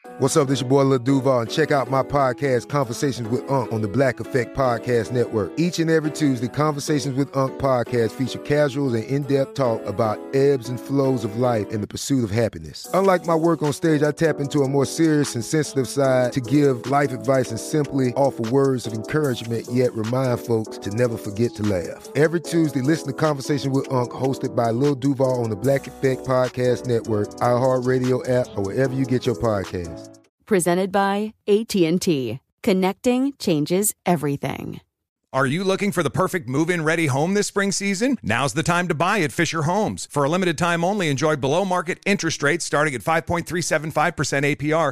What's up? This your boy Lil Duval, and check out my podcast, Conversations with Unc, on the Black Effect Podcast Network. Each and every Tuesday, Conversations with Unc podcast feature casuals and in-depth talk about ebbs and flows of life and the pursuit of happiness. Unlike my work on stage, I tap into a more serious and sensitive side to give life advice and simply offer words of encouragement, yet remind folks to never forget to laugh. Every Tuesday, listen to Conversations with Unc, hosted by Lil Duval on the Black Effect Podcast Network, iHeartRadio app, or wherever you get your podcasts. Presented by AT&T. Connecting changes everything. Are you looking for the perfect move-in ready home this spring season? Now's the time to buy at Fisher Homes. For a limited time only, enjoy below-market interest rates starting at 5.375% APR,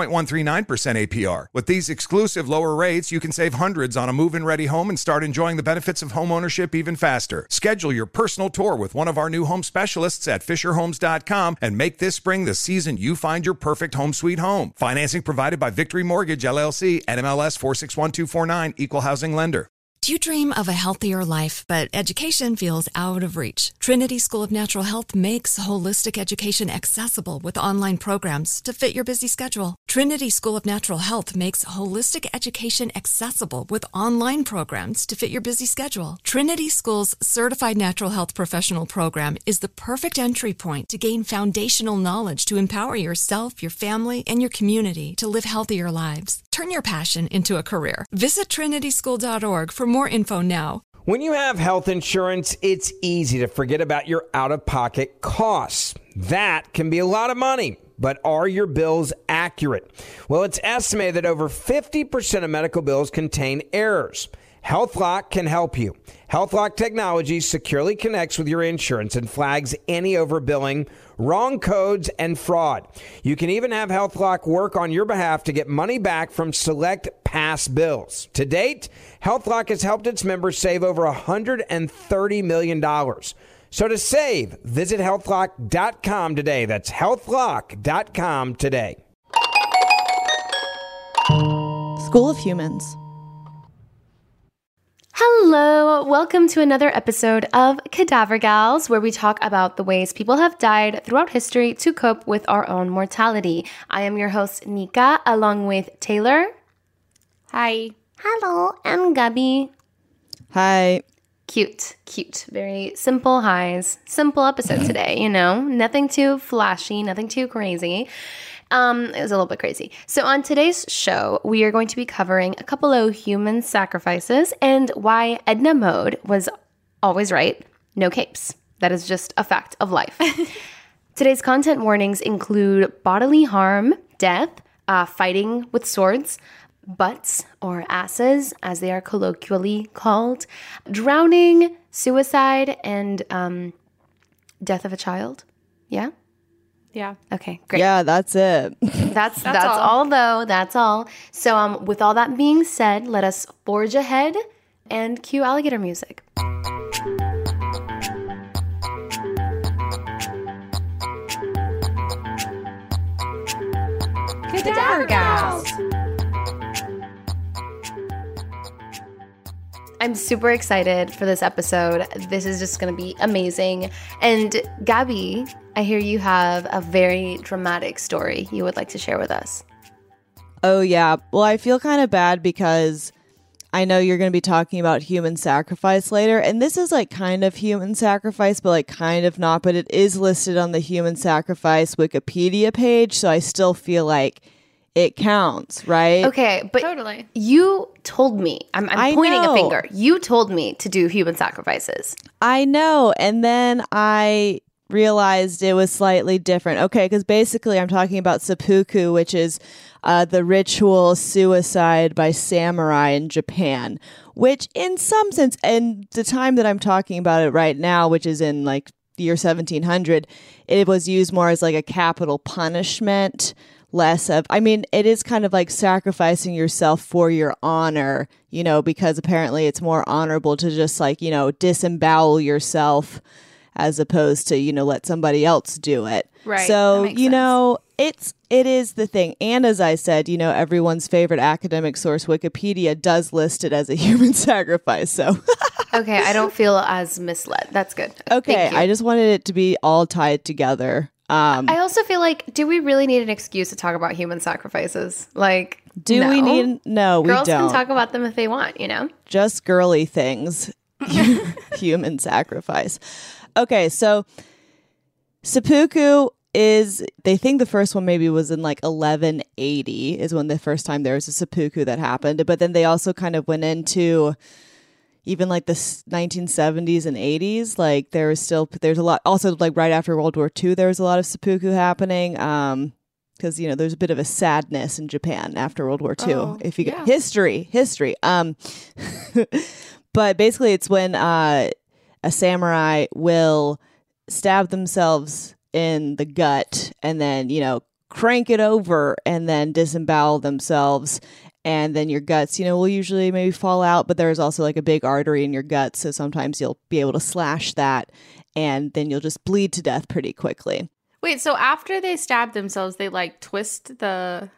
6.139% APR. With these exclusive lower rates, you can save hundreds on a move-in ready home and start enjoying the benefits of homeownership even faster. Schedule your personal tour with one of our new home specialists at FisherHomes.com and make this spring the season you find your perfect home sweet home. Financing provided by Victory Mortgage, LLC, NMLS 461249, Equal Housing Lender. Do you dream of a healthier life, but education feels out of reach? Trinity School of Natural Health makes holistic education accessible with online programs to fit your busy schedule. Trinity School of Natural Health makes holistic education accessible with online programs to fit your busy schedule. Trinity School's Certified Natural Health Professional Program is the perfect entry point to gain foundational knowledge to empower yourself, your family, and your community to live healthier lives. Turn your passion into a career. Visit trinityschool.org for more info now. When you have health insurance, it's easy to forget about your out-of-pocket costs. That can be a lot of money, but are your bills accurate? Well, it's estimated that over 50% of medical bills contain errors. HealthLock can help you. HealthLock technology securely connects with your insurance and flags any overbilling, wrong codes, and fraud. You can even have HealthLock work on your behalf to get money back from select past bills. To date, HealthLock has helped its members save over $130 million. So to save, visit healthlock.com today. That's healthlock.com today. School of Humans. Hello, welcome to another episode of Cadaver Gals, where we talk about the ways people have died throughout history to cope with our own mortality. I am your host, Nika, along with Taylor. Hi. Hello, and Gabi. Hi. Cute. Very simple highs. Simple episode today, you know? Nothing too flashy, nothing too crazy. It was a little bit crazy. So on today's show, we are going to be covering a couple of human sacrifices and why Edna Mode was always right. No capes. That is just a fact of life. Today's content warnings include bodily harm, death, fighting with swords, butts or asses, as they are colloquially called, drowning, suicide, and death of a child. Yeah? Yeah. Okay, great. Yeah, that's it. That's all though. That's all. So with all that being said, let us forge ahead and cue alligator music. Cadaver Gals. I'm super excited for this episode. This is just going to be amazing. And Gabi, I hear you have a very dramatic story you would like to share with us. Oh, yeah. Well, I feel kind of bad because I know you're going to be talking about human sacrifice later. And this is like kind of human sacrifice, but like kind of not. But it is listed on the human sacrifice Wikipedia page. So I still feel like it counts, right? Okay, but totally. You told me, I'm pointing know. a finger. You told me to do human sacrifices. I know. And then I realized it was slightly different. Okay, because basically I'm talking about seppuku, which is the ritual suicide by samurai in Japan, which in some sense, and the time that I'm talking about it right now, which is in like the year 1700, it was used more as like a capital punishment. Less of, I mean, it is kind of like sacrificing yourself for your honor, you know, because apparently it's more honorable to just like, you know, disembowel yourself as opposed to, you know, let somebody else do it. Right. So, you know, it is the thing. And as I said, you know, everyone's favorite academic source, Wikipedia, does list it as a human sacrifice. So, okay, I don't feel as misled. That's good. Okay, I just wanted it to be all tied together. I also feel like, do we really need an excuse to talk about human sacrifices? Like, Do we need? No, we Girls don't. can talk about them if they want, you know? Just girly things. Human sacrifice. Okay, so seppuku is, they think the first one maybe was in like 1180 is when the first time there was a seppuku that happened. But then they also kind of went into even like the 1970s and 80s. Like there's a lot, also like right after World War II, there was a lot of seppuku happening. Because, you know, there's a bit of a sadness in Japan after World War II. If you get history. But basically it's when a samurai will stab themselves in the gut and then, you know, crank it over and then disembowel themselves. And then your guts, you know, will usually maybe fall out, but there's also like a big artery in your gut. So sometimes you'll be able to slash that and then you'll just bleed to death pretty quickly. Wait, so after they stab themselves, they like twist the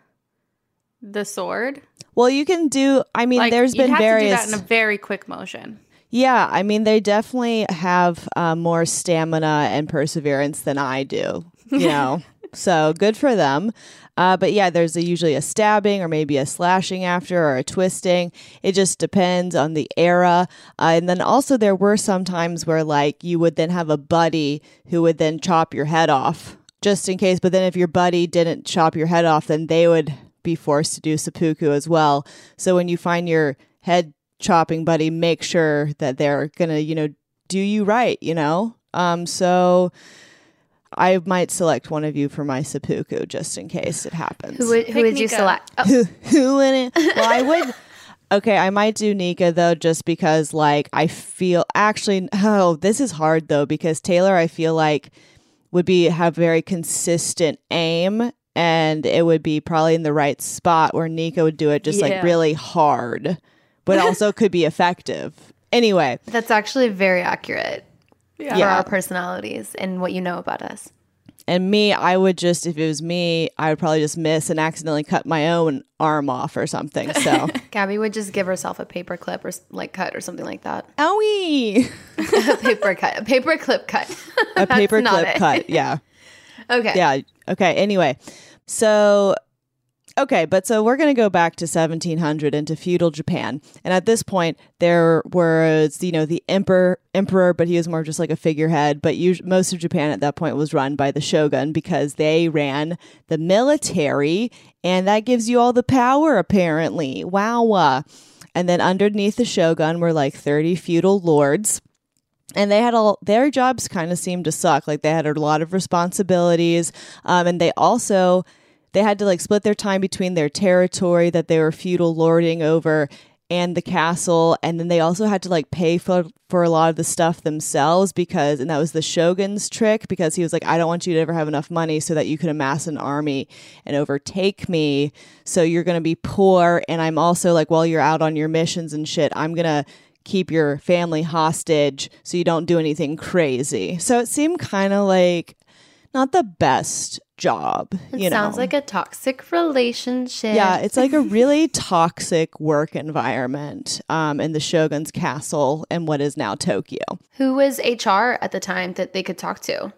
sword? Well, you can do, I mean, Like, there's been you'd have various. to do that in a very quick motion. Yeah, I mean, they definitely have more stamina and perseverance than I do, you know, so good for them. But yeah, there's usually a stabbing or maybe a slashing after or a twisting. It just depends on the era. And then also there were some times where like you would then have a buddy who would then chop your head off just in case. But then if your buddy didn't chop your head off, then they would be forced to do seppuku as well. So when you find your head chopping buddy, make sure that they're gonna, you know, do you right, you know? So I might select one of you for my seppuku just in case it happens. Who would you Nika. select? Oh, Who would it? Well, I would. Okay, I might do Nika though, just because like I feel actually. Oh, this is hard though because Taylor, I feel like would have very consistent aim. And it would be probably in the right spot where Nika would do it just like really hard, but also could be effective. Anyway. that's actually very accurate for Yeah. our personalities and what you know about us. And me, I would just, if it was me, I would probably just miss and accidentally cut my own arm off or something. So, Gabby would just give herself a paper clip or like cut or something like that. owie! A paper clip cut. A That's paper not clip it. cut. Yeah. Okay. Yeah. Okay. Anyway, so we're going to go back to 1700 into feudal Japan. And at this point, there was, you know, the emperor, but he was more just like a figurehead. But most of Japan at that point was run by the shogun because they ran the military. And that gives you all the power, apparently. Wow. And then underneath the shogun were like 30 feudal lords. And they had all their jobs kind of seemed to suck. Like they had a lot of responsibilities. And they had to like split their time between their territory that they were feudal lording over and the castle. And then they also had to like pay for a lot of the stuff themselves and that was the shogun's trick because he was like, I don't want you to ever have enough money so that you can amass an army and overtake me. So you're going to be poor. And I'm also like, while you're out on your missions and shit, I'm going to keep your family hostage so you don't do anything crazy. So it seemed kind of like not the best job. It sounds like a toxic relationship. Yeah, it's like a really toxic work environment in the shogun's castle in what is now Tokyo. Who was HR at the time that they could talk to?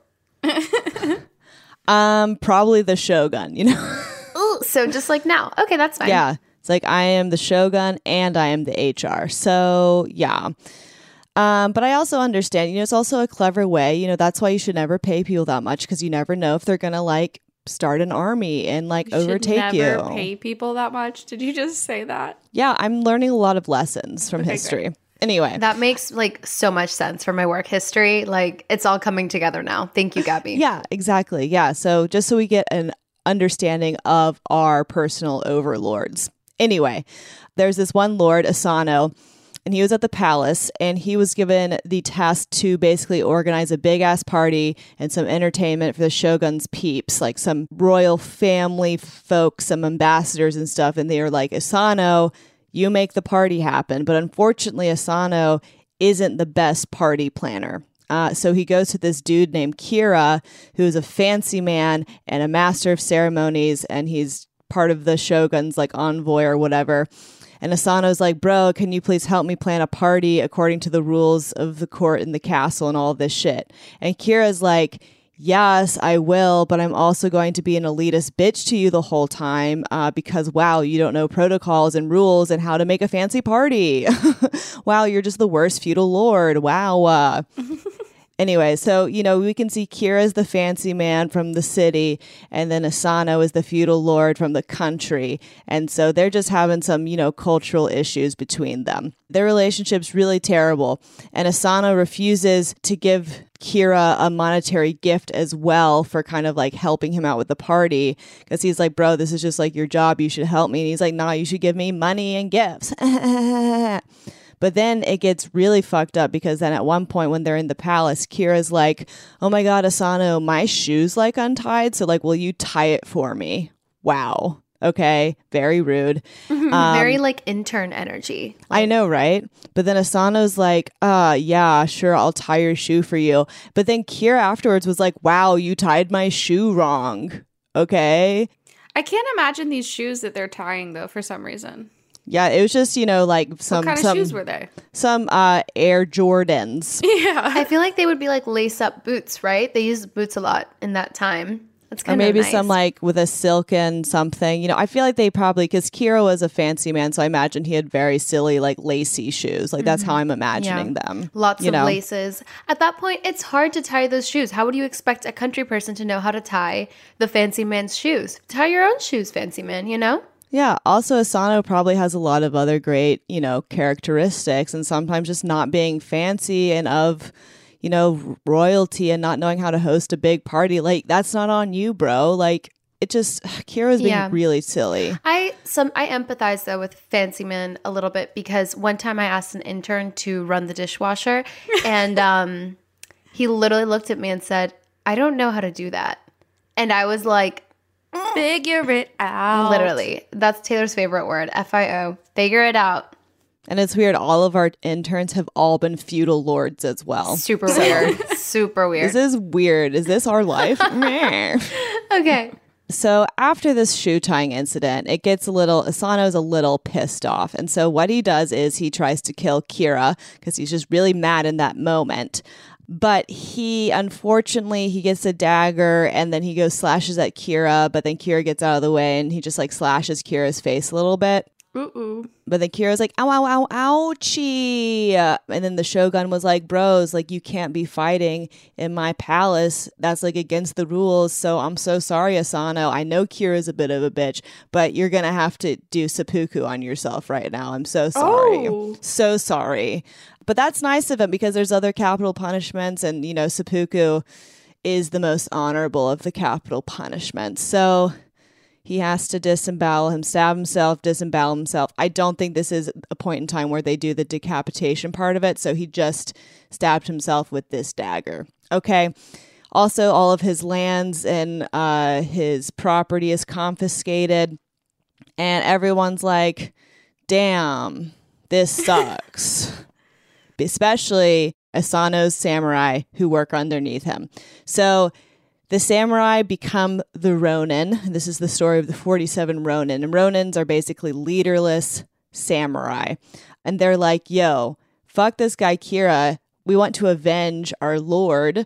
Probably the shogun, you know? Ooh, so just like now. Okay, that's fine. Yeah. It's like I am the shogun and I am the HR. So, yeah. But I also understand, you know, it's also a clever way. You know, that's why you should never pay people that much because you never know if they're going to like start an army and like overtake you. Never pay people that much. Did you just say that? Yeah, I'm learning a lot of lessons from history. Great. Anyway. That makes like so much sense for my work history. Like it's all coming together now. Thank you, Gabby. Yeah, exactly. Yeah. So just so we get an understanding of our personal overlords. Anyway, there's this one lord, Asano, and he was at the palace and he was given the task to basically organize a big ass party and some entertainment for the shogun's peeps, like some royal family folks, some ambassadors and stuff. And they were like, Asano, you make the party happen. But unfortunately, Asano isn't the best party planner. So he goes to this dude named Kira, who's a fancy man and a master of ceremonies. And he's part of the shogun's like envoy or whatever. And Asano's like, bro, can you please help me plan a party according to the rules of the court and the castle and all of this shit? And Kira's like, yes, I will, but I'm also going to be an elitist bitch to you the whole time because, wow, you don't know protocols and rules and how to make a fancy party. Wow, you're just the worst feudal lord. Wow. Anyway, so, we can see Kira as the fancy man from the city, and then Asano is the feudal lord from the country. And so they're just having some, cultural issues between them. Their relationship's really terrible. And Asano refuses to give Kira a monetary gift as well for kind of like helping him out with the party. Because he's like, bro, this is just like your job. You should help me. And he's like, nah, you should give me money and gifts. But then it gets really fucked up because then at one point when they're in the palace, Kira's like, oh my God, Asano, my shoe's like untied. So like, will you tie it for me? Wow. Okay. Very rude. Very like intern energy. I know, right? But then Asano's like, yeah, sure, I'll tie your shoe for you. But then Kira afterwards was like, wow, you tied my shoe wrong. Okay. I can't imagine these shoes that they're tying though for some reason. Yeah, it was just, like some... What kind of shoes were they? Some Air Jordans. Yeah. I feel like they would be like lace-up boots, right? They used boots a lot in that time. That's kind of maybe nice. Some like with a silken something. I feel like they probably... Because Kira was a fancy man, so I imagine he had very silly, like, lacy shoes. Like, that's how I'm imagining them. Lots of laces. At that point, it's hard to tie those shoes. How would you expect a country person to know how to tie the fancy man's shoes? Tie your own shoes, fancy man, Yeah. Also, Asano probably has a lot of other great, characteristics, and sometimes just not being fancy and of, royalty and not knowing how to host a big party. Like, that's not on you, bro. Like, it just, Kira's being really silly. I empathize though with fancy men a little bit because one time I asked an intern to run the dishwasher and he literally looked at me and said, I don't know how to do that. And I was like, figure it out. Literally. That's Taylor's favorite word, FIO. Figure it out. And it's weird. All of our interns have all been feudal lords as well. Super weird. Super weird. This is weird. Is this our life? Okay. So after this shoe tying incident, Asano's a little pissed off. And so what he does is he tries to kill Kira because he's just really mad in that moment. But unfortunately, he gets a dagger and then he goes slashes at Kira, but then Kira gets out of the way and he just like slashes Kira's face a little bit. Ooh. But then Kira's like, ow, ow, ow, ouchie. And then the Shogun was like, bros, like you can't be fighting in my palace. That's like against the rules. So I'm so sorry, Asano. I know Kira's a bit of a bitch, but you're going to have to do seppuku on yourself right now. I'm so sorry. Oh. So sorry. But that's nice of him because there's other capital punishments and, seppuku is the most honorable of the capital punishments. So he has to stab himself, disembowel himself. I don't think this is a point in time where they do the decapitation part of it. So he just stabbed himself with this dagger. Okay. Also, all of his lands and his property is confiscated. And everyone's like, damn, this sucks. Especially Asano's samurai who work underneath him. So the samurai become the Ronin. This is the story of the 47 Ronin. And Ronins are basically leaderless samurai. And they're like, yo, fuck this guy Kira. We want to avenge our lord.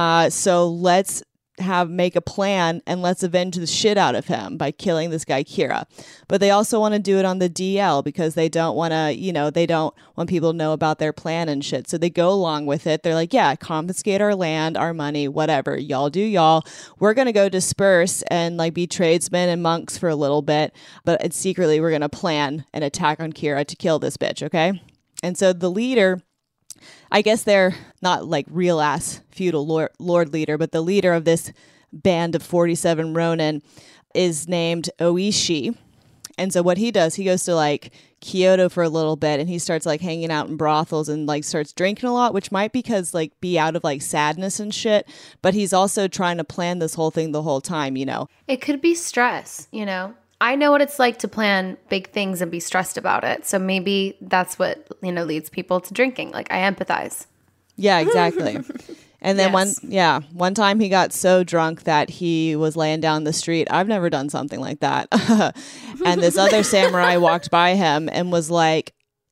So let's make a plan and let's avenge the shit out of him by killing this guy Kira. But they also want to do it on the DL because they don't want to, they don't want people to know about their plan and shit. So they go along with it. They're like, yeah, confiscate our land, our money, whatever. Y'all do y'all. We're going to go disperse and like be tradesmen and monks for a little bit. But secretly, we're going to plan an attack on Kira to kill this bitch, okay? And so the leader, I guess they're not like real ass feudal lord leader, but the leader of this band of 47 Ronin is named Oishi. And so what he does, he goes to like Kyoto for a little bit and he starts like hanging out in brothels and like starts drinking a lot, which might be out of like sadness and shit. But he's also trying to plan this whole thing the whole time, It could be stress, I know what it's like to plan big things and be stressed about it. So maybe that's what, leads people to drinking. Like, I empathize. Yeah, exactly. And then one time he got so drunk that he was laying down the street. I've never done something like that. And this other samurai walked by him and was like,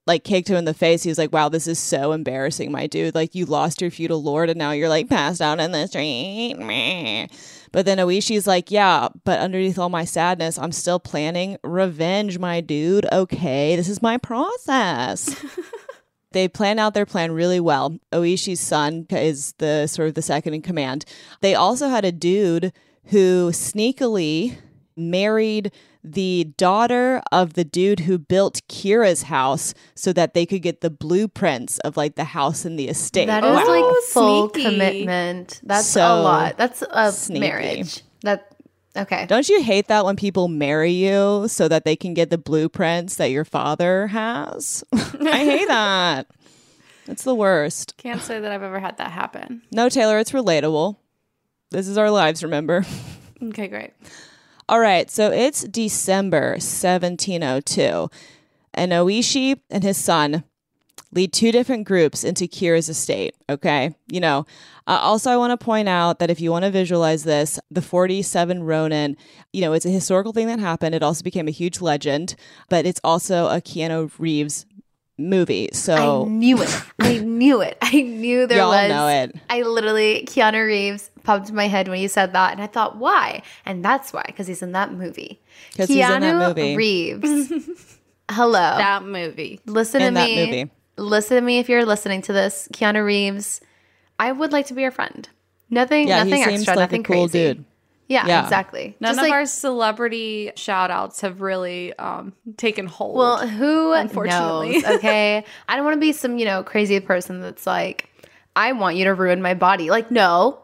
like kicked him in the face. He was like, wow, this is so embarrassing, my dude. Like, you lost your feudal lord and now you're like passed out in the street. Meh. But then Oishi's like, yeah, but underneath all my sadness, I'm still planning revenge, my dude. Okay, this is my process. They plan out their plan really well. Oishi's son is the sort of the second in command. They also had a dude who sneakily married the daughter of the dude who built Kira's house so that they could get the blueprints of like the house and the estate. That is like full sneaky. commitment. That's So a lot. That's a sneaky. marriage. Okay. Don't you hate that when people marry you so that they can get the blueprints that your father has? I hate that. It's the worst. Can't say that I've ever had that happen. No, Taylor, it's relatable. This is our lives, remember? Okay, great. All right, so it's December 1702, and Oishi and his son lead two different groups into Kira's estate, okay? You know, also I want to point out that if you want to visualize this, the 47 Ronin, you know, it's a historical thing that happened. It also became a huge legend, but it's also a Keanu Reeves movie, so... I knew it. I knew there Y'all was... know it. I literally, Keanu Reeves popped in my head when you said that, and I thought, why? And that's why, because he's in that movie. Because he's in that movie. Reeves. Hello. That movie. Listen In to that me. movie. Listen to me if you're listening to this. Keanu Reeves, I would like to be your friend. Nothing he extra, seems like nothing a cool crazy. dude. Yeah, exactly. None Just of like, our celebrity shout outs have really taken hold. well, who unfortunately. knows, okay? I don't want to be some, crazy person that's like, I want you to ruin my body. Like, no,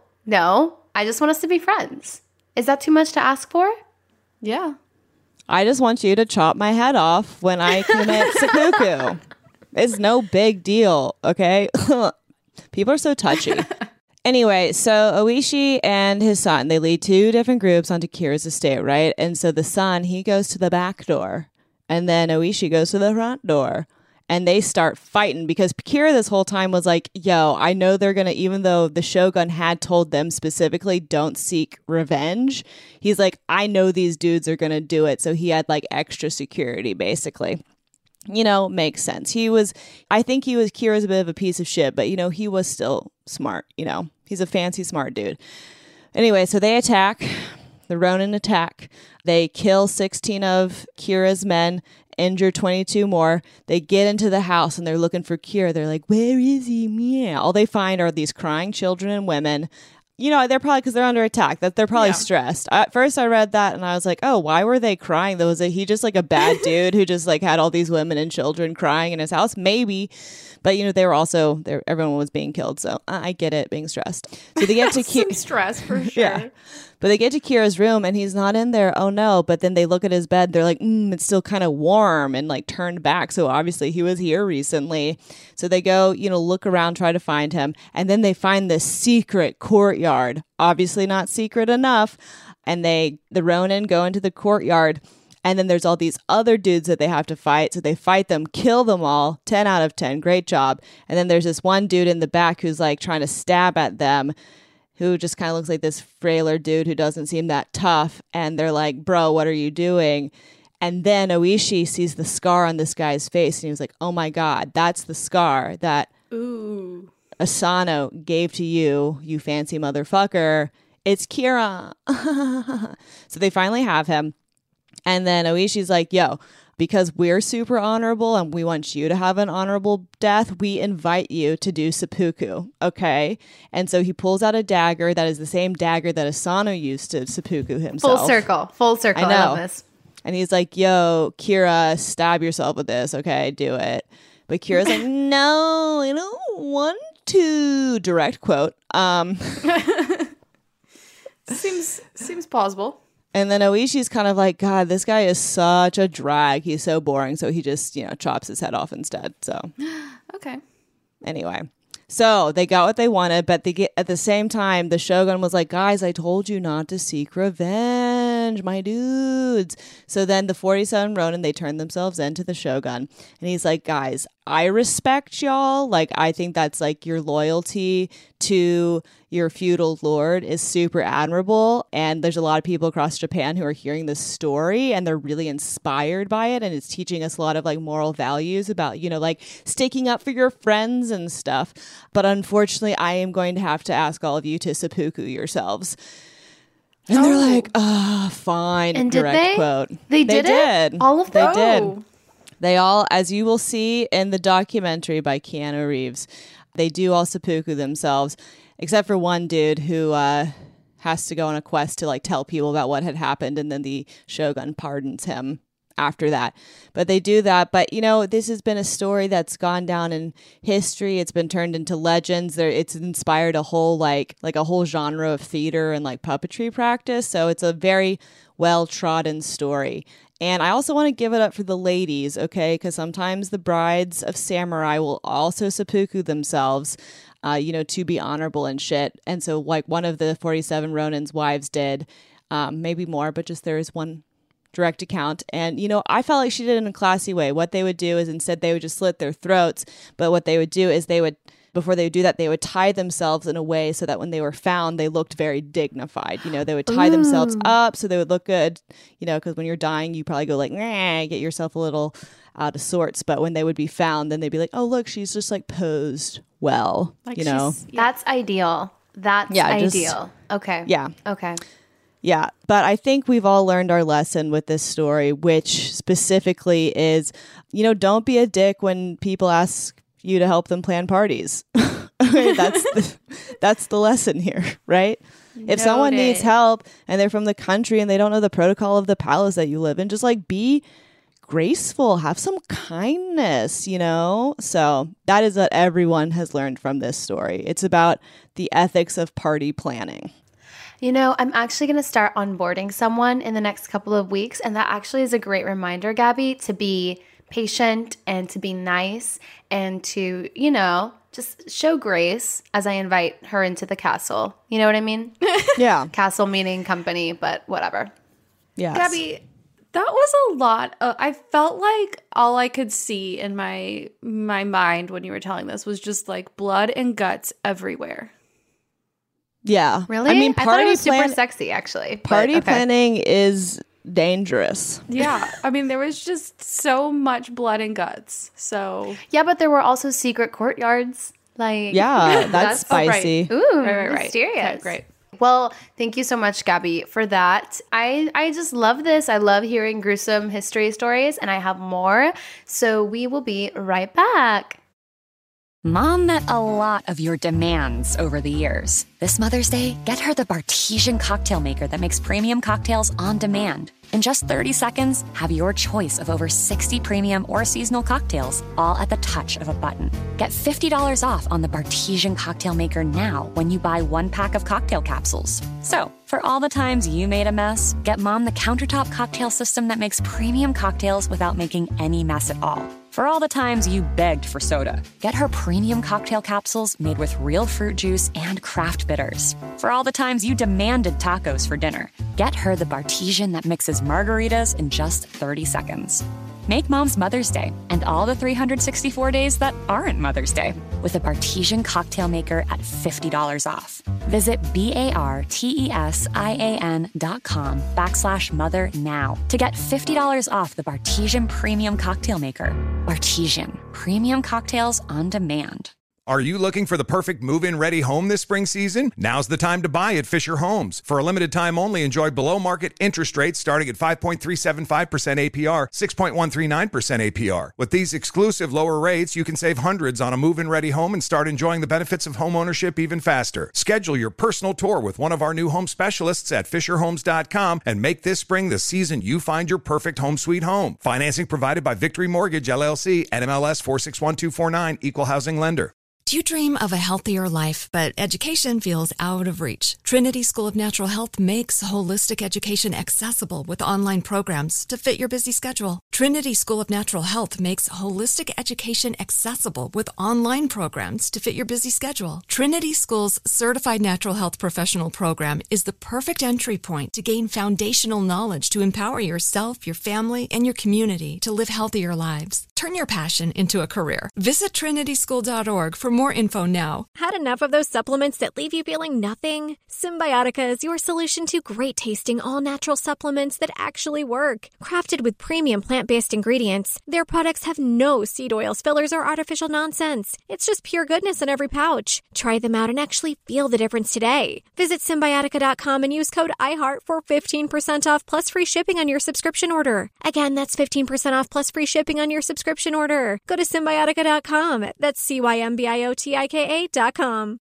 I just want us to be friends. Is that too much to ask for? Yeah. I just want you to chop my head off when I commit seppuku. It's no big deal, okay? People are so touchy. Anyway, so Oishi and his son, they lead two different groups onto Kira's estate, right? And so the son, he goes to the back door, and then Oishi goes to the front door, and they start fighting because Kira this whole time was like, yo, I know they're going to, even though the Shogun had told them specifically, don't seek revenge, he's like, I know these dudes are going to do it. So he had like extra security, basically. Makes sense. I think Kira's a bit of a piece of shit, but, he was still smart, He's a fancy, smart dude. Anyway, so they attack. The Ronin attack. They kill 16 of Kira's men, injure 22 more. They get into the house and they're looking for Kira. They're like, where is he? Yeah. All they find are these crying children and women. They're probably, because they're under attack, that they're probably stressed. At first I read that and I was like, oh, why were they crying? He just like a bad dude who just like had all these women and children crying in his house? Maybe. But, they were also, everyone was being killed. So I get it, being stressed. So they get to Some stress for sure. Yeah. But they get to Kira's room and he's not in there. Oh no. But then they look at his bed. They're like, it's still kind of warm and like turned back. So obviously he was here recently. So they go, look around, try to find him. And then they find this secret courtyard. Obviously not secret enough. And the Ronin go into the courtyard. And then there's all these other dudes that they have to fight. So they fight them, kill them all. 10 out of 10. Great job. And then there's this one dude in the back who's like trying to stab at them, who just kind of looks like this frailer dude who doesn't seem that tough. And they're like, bro, what are you doing? And then Oishi sees the scar on this guy's face. And he was like, oh my God, that's the scar that Asano gave to you, you fancy motherfucker. It's Kira. So they finally have him. And then Oishi's like, yo, because we're super honorable and we want you to have an honorable death, we invite you to do seppuku, okay? And so he pulls out a dagger that is the same dagger that Asano used to seppuku himself. Full circle. I love this. And he's like, yo, Kira, stab yourself with this, okay? Do it. But Kira's like, no, I don't want to. Direct quote. Seems plausible. And then Oishi's kind of like, God, this guy is such a drag. He's so boring. So he just, chops his head off instead. So, Okay. Anyway, so they got what they wanted, but at the same time, the Shogun was like, guys, I told you not to seek revenge. revenge, my dudes. So then the 47 Ronin, they turn themselves into the Shogun. And he's like, guys, I respect y'all. Like, I think that's like your loyalty to your feudal lord is super admirable. And there's a lot of people across Japan who are hearing this story and they're really inspired by it. And it's teaching us a lot of like moral values about, you know, like sticking up for your friends and stuff. But unfortunately, I am going to have to ask all of you to seppuku yourselves. And they're like, fine. And did direct they? Quote. They did? All of them? They did. They all, as you will see in the documentary by Keanu Reeves, they do all seppuku themselves, except for one dude who has to go on a quest to like tell people about what had happened, and then the Shogun pardons him after that. But they do that. But, you know, this has been a story that's gone down in history. It's been turned into legends. It's inspired a whole like a whole genre of theater and like puppetry practice. So it's a very well-trodden story. And I also want to give it up for the ladies, okay? Because sometimes the brides of samurai will also seppuku themselves, you know, to be honorable and shit. And so, like, one of the 47 Ronin's wives did, maybe more, but just there is one direct account. And, you know, I felt like she did it in a classy way. What they would do is instead they would just slit their throats. But what they would do is before they would do that, they would tie themselves in a way so that when they were found, they looked very dignified. You know, they would tie themselves up so they would look good, you know, because when you're dying, you probably go like, nah, get yourself a little out of sorts. But when they would be found, then they'd be like, oh, look, she's just like posed well, like, you know. That's ideal. That's ideal. Okay. Yeah. Okay. Yeah. But I think we've all learned our lesson with this story, which specifically is, you know, don't be a dick when people ask you to help them plan parties. That's the lesson here, right? If someone needs help and they're from the country and they don't know the protocol of the palace that you live in, just like be graceful, have some kindness, you know? So that is what everyone has learned from this story. It's about the ethics of party planning. You know, I'm actually going to start onboarding someone in the next couple of weeks. And that actually is a great reminder, Gabby, to be patient and to be nice and to, you know, just show grace as I invite her into the castle. You know what I mean? Yeah. Castle meaning company, but whatever. Yeah. Gabby, that was a lot. I felt like all I could see in my mind when you were telling this was just like blood and guts everywhere. Yeah. Really? I mean, I thought it was super sexy, actually. Party planning is dangerous. Yeah. I mean, there was just so much blood and guts. So yeah, but there were also secret courtyards. Like, yeah, that's spicy. Ooh, right. mysterious. Okay, great. Well, thank you so much, Gabby, for that. I just love this. I love hearing gruesome history stories, and I have more. So we will be right back. Mom met a lot of your demands over the years. This Mother's Day, get her the Bartesian cocktail maker that makes premium cocktails on demand. In just 30 seconds, have your choice of over 60 premium or seasonal cocktails, all at the touch of a button. Get $50 off on the Bartesian cocktail maker now when you buy 1 pack of cocktail capsules. So, for all the times you made a mess, get Mom the countertop cocktail system that makes premium cocktails without making any mess at all. For all the times you begged for soda, get her premium cocktail capsules made with real fruit juice and craft bitters. For all the times you demanded tacos for dinner, get her the Bartesian that mixes margaritas in just 30 seconds. Make Mom's Mother's Day and all the 364 days that aren't Mother's Day with a Bartesian cocktail maker at $50 off. Visit BARTESIAN.com/mother now to get $50 off the Bartesian Premium Cocktail Maker. Bartesian, premium cocktails on demand. Are you looking for the perfect move-in ready home this spring season? Now's the time to buy at Fisher Homes. For a limited time only, enjoy below-market interest rates starting at 5.375% APR, 6.139% APR. With these exclusive lower rates, you can save hundreds on a move-in ready home and start enjoying the benefits of home ownership even faster. Schedule your personal tour with one of our new home specialists at FisherHomes.com and make this spring the season you find your perfect home sweet home. Financing provided by Victory Mortgage, LLC, NMLS 461249, Equal Housing Lender. Do you dream of a healthier life, but education feels out of reach? Trinity School of Natural Health makes holistic education accessible with online programs to fit your busy schedule. Trinity School of Natural Health makes holistic education accessible with online programs to fit your busy schedule. Trinity School's Certified Natural Health Professional Program is the perfect entry point to gain foundational knowledge to empower yourself, your family, and your community to live healthier lives. Turn your passion into a career. Visit trinityschool.org for more info now. Had enough of those supplements that leave you feeling nothing? Symbiotica is your solution to great tasting all-natural supplements that actually work. Crafted with premium plant-based ingredients, their products have no seed oils, fillers, or artificial nonsense. It's just pure goodness in every pouch. Try them out and actually feel the difference today. Visit Symbiotica.com and use code IHEART for 15% off plus free shipping on your subscription order. Again, that's 15% off plus free shipping on your subscription order. Go to Symbiotica.com. That's CYMBIOTIKA.com.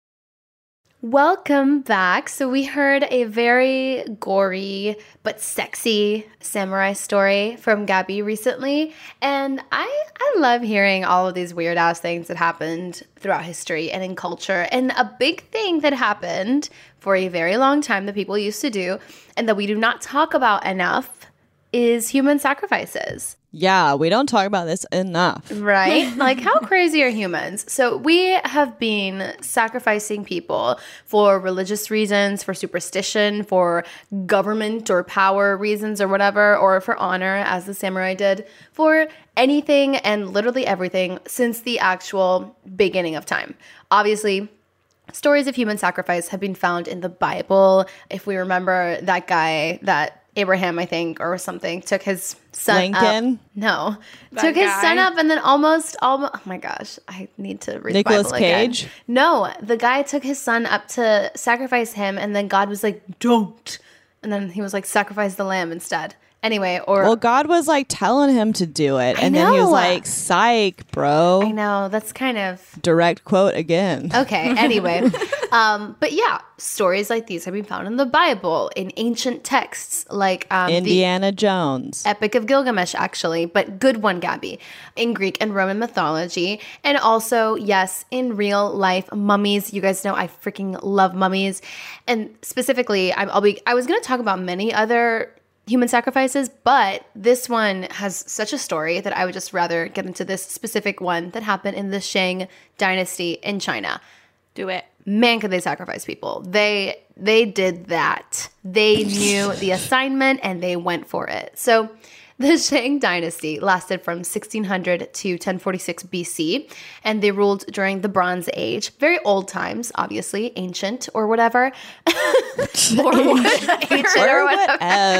Welcome back. So we heard a very gory but sexy samurai story from Gabby recently. And I love hearing all of these weird ass things that happened throughout history and in culture. And a big thing that happened for a very long time that people used to do and that we do not talk about enough is human sacrifices. Yeah, we don't talk about this enough. Right? Like, how crazy are humans? So we have been sacrificing people for religious reasons, for superstition, for government or power reasons or whatever, or for honor, as the samurai did, for anything and literally everything since the actual beginning of time. Obviously, stories of human sacrifice have been found in the Bible. If we remember that guy that Abraham, I think, or something, took his son Lincoln? up. No. That took his guy? son up and then almost, oh my gosh, I need to read Nicolas the Bible again. Cage? No, the guy took his son up to sacrifice him and then God was like, don't. And then he was like, sacrifice the lamb instead. Anyway, or... Well, God was like telling him to do it. And then he was know. like, psych, bro. I know, that's kind of... Direct quote again. Okay, anyway. But yeah, stories like these have been found in the Bible, in ancient texts, like... Indiana Jones. Epic of Gilgamesh, actually, but good one, Gabby, in Greek and Roman mythology. And also, yes, in real life, mummies. You guys know I freaking love mummies. And specifically, I was going to talk about many other human sacrifices, but this one has such a story that I would just rather get into this specific one that happened in the Shang dynasty in China. Do it. Man, could they sacrifice people. They did that. They knew the assignment and they went for it. So the Shang dynasty lasted from 1600 to 1046 BC, and they ruled during the Bronze Age. Very old times, obviously, ancient or whatever. Ancient or whatever.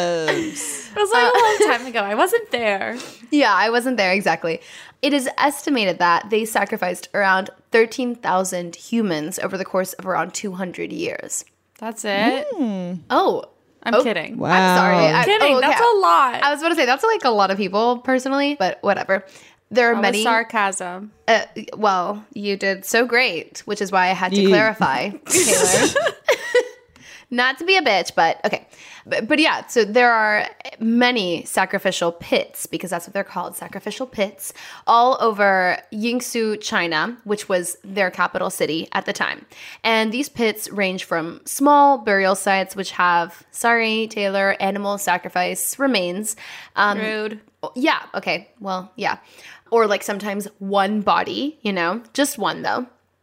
Else. It was like a long time ago. I wasn't there. Yeah, I wasn't there exactly. It is estimated that they sacrificed around 13,000 humans over the course of around 200 years. That's it? Oh. I'm kidding. Wow. I'm sorry. I'm kidding. okay. That's a lot. I was about to say, that's like a lot of people personally, but whatever. There are That was many. sarcasm. Well, you did so great, which is why I had to clarify, Taylor. Not to be a bitch, but okay. But yeah, so there are many sacrificial pits, because that's what they're called, sacrificial pits, all over Yingzhou, China, which was their capital city at the time. And these pits range from small burial sites, which have, sorry, Taylor, animal sacrifice remains. Rude. Yeah, okay, well, yeah. Or like sometimes one body, just one though.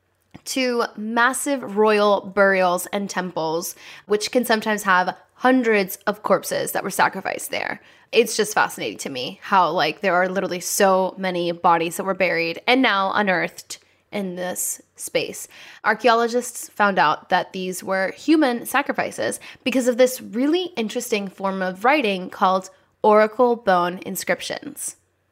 To massive royal burials and temples, which can sometimes have hundreds of corpses that were sacrificed there. It's just fascinating to me how there are literally so many bodies that were buried and now unearthed in this space. Archaeologists found out that these were human sacrifices because of this really interesting form of writing called oracle bone inscriptions.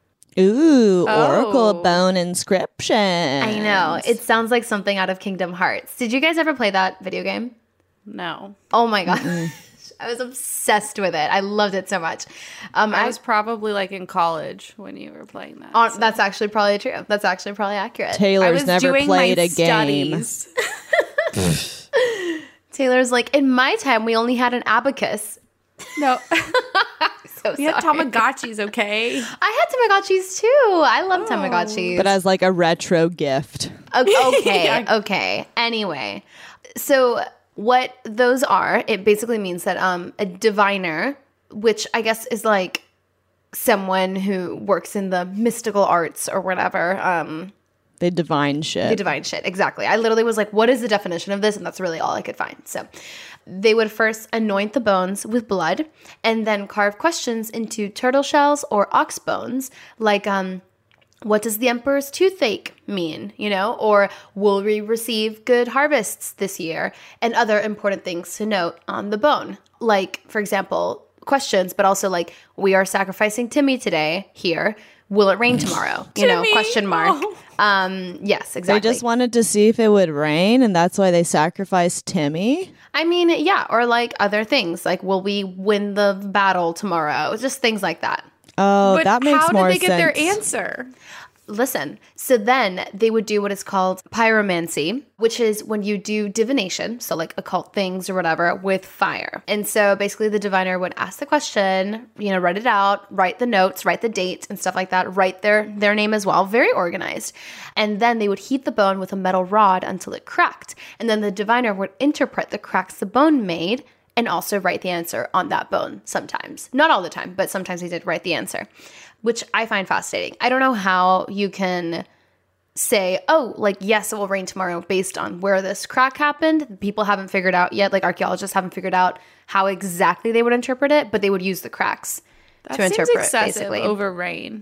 Ooh, Oracle Bone Inscription. I know. It sounds like something out of Kingdom Hearts. Did you guys ever play that video game? No. Oh my God. I was obsessed with it. I loved it so much. I was probably in college when you were playing that. So. That's actually probably true. That's actually probably accurate. Taylor's never played a game. Taylor's like, in my time, we only had an abacus. No. so We had sorry. Tamagotchis, okay? I had Tamagotchis too. I love Tamagotchis. But as like a retro gift. Okay. Okay. Anyway, so what those are, it basically means that a diviner, which I guess is like someone who works in the mystical arts or whatever. They divine shit. They divine shit. Exactly. I literally was like, what is the definition of this? And that's really all I could find. So they would first anoint the bones with blood and then carve questions into turtle shells or ox bones, like, what does the emperor's toothache mean? You know, or will we receive good harvests this year? And other important things to note on the bone. Like, for example, questions, but also like, we are sacrificing Timmy today here. Will it rain tomorrow? You know, question mark. Yes, exactly. They just wanted to see if it would rain, and that's why they sacrificed Timmy. I mean, yeah, or like other things, like will we win the battle tomorrow? Just things like that. Oh, But that makes how more did they get sense. their answer? Listen, so then they would do what is called pyromancy, which is when you do divination, so like occult things or whatever, with fire. And so basically the diviner would ask the question, you know, write it out, write the notes, write the date and stuff like that, write their name as well, very organized. And then they would heat the bone with a metal rod until it cracked. And then the diviner would interpret the cracks the bone made and also write the answer on that bone sometimes. Not all the time, but sometimes he did write the answer, which I find fascinating. I don't know how you can say, oh, like, yes, it will rain tomorrow based on where this crack happened. People haven't figured out yet, like archaeologists haven't figured out how exactly they would interpret it, but they would use the cracks That to seems interpret, excessive basically. over rain.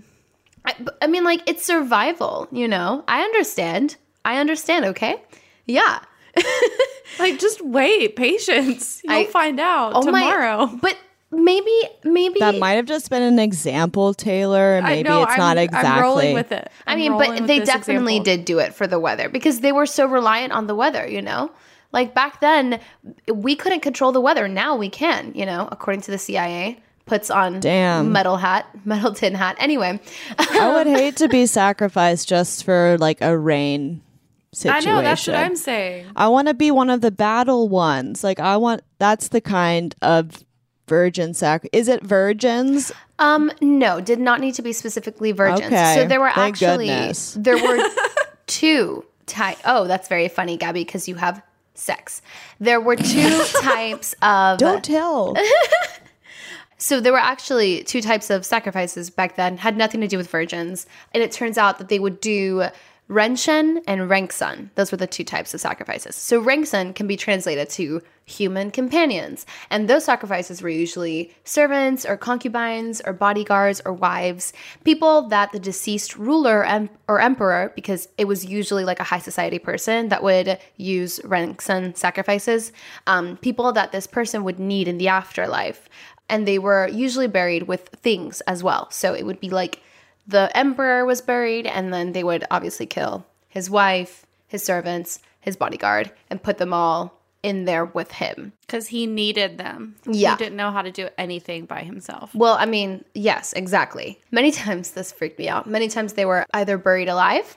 I mean, like, it's survival, you know? I understand, okay? Yeah. Like, just wait, patience. You'll find out tomorrow. But maybe That might have just been an example, Taylor. And maybe it's not exactly. I'm rolling with it. I mean, but they definitely did do it for the weather because they were so reliant on the weather, you know? Like back then, we couldn't control the weather. Now we can, you know, according to the CIA. Puts on metal tin hat. Anyway. I would hate to be sacrificed just for like a rain situation. I know, that's what I'm saying. I want to be one of the battle ones. Like that's the kind of virgin sacrifice. Is it virgins? No, did not need to be specifically virgins. Okay. So there were Thank goodness. there were two types. Oh, that's very funny, Gabby, because you have sex. There were two types of. Don't tell. So there were actually two types of sacrifices back then, had nothing to do with virgins. And it turns out that they would do Renshen and Renksun. Those were the two types of sacrifices. So Renksun can be translated to human companions. And those sacrifices were usually servants or concubines or bodyguards or wives, people that the deceased ruler or emperor, because it was usually like a high society person that would use Renksun sacrifices, people that this person would need in the afterlife. And they were usually buried with things as well. So it would be like the emperor was buried, and then they would obviously kill his wife, his servants, his bodyguard, and put them all in there with him. Because he needed them. Yeah. He didn't know how to do anything by himself. Well, I mean, yes, exactly. Many times this freaked me out. Many times they were either buried alive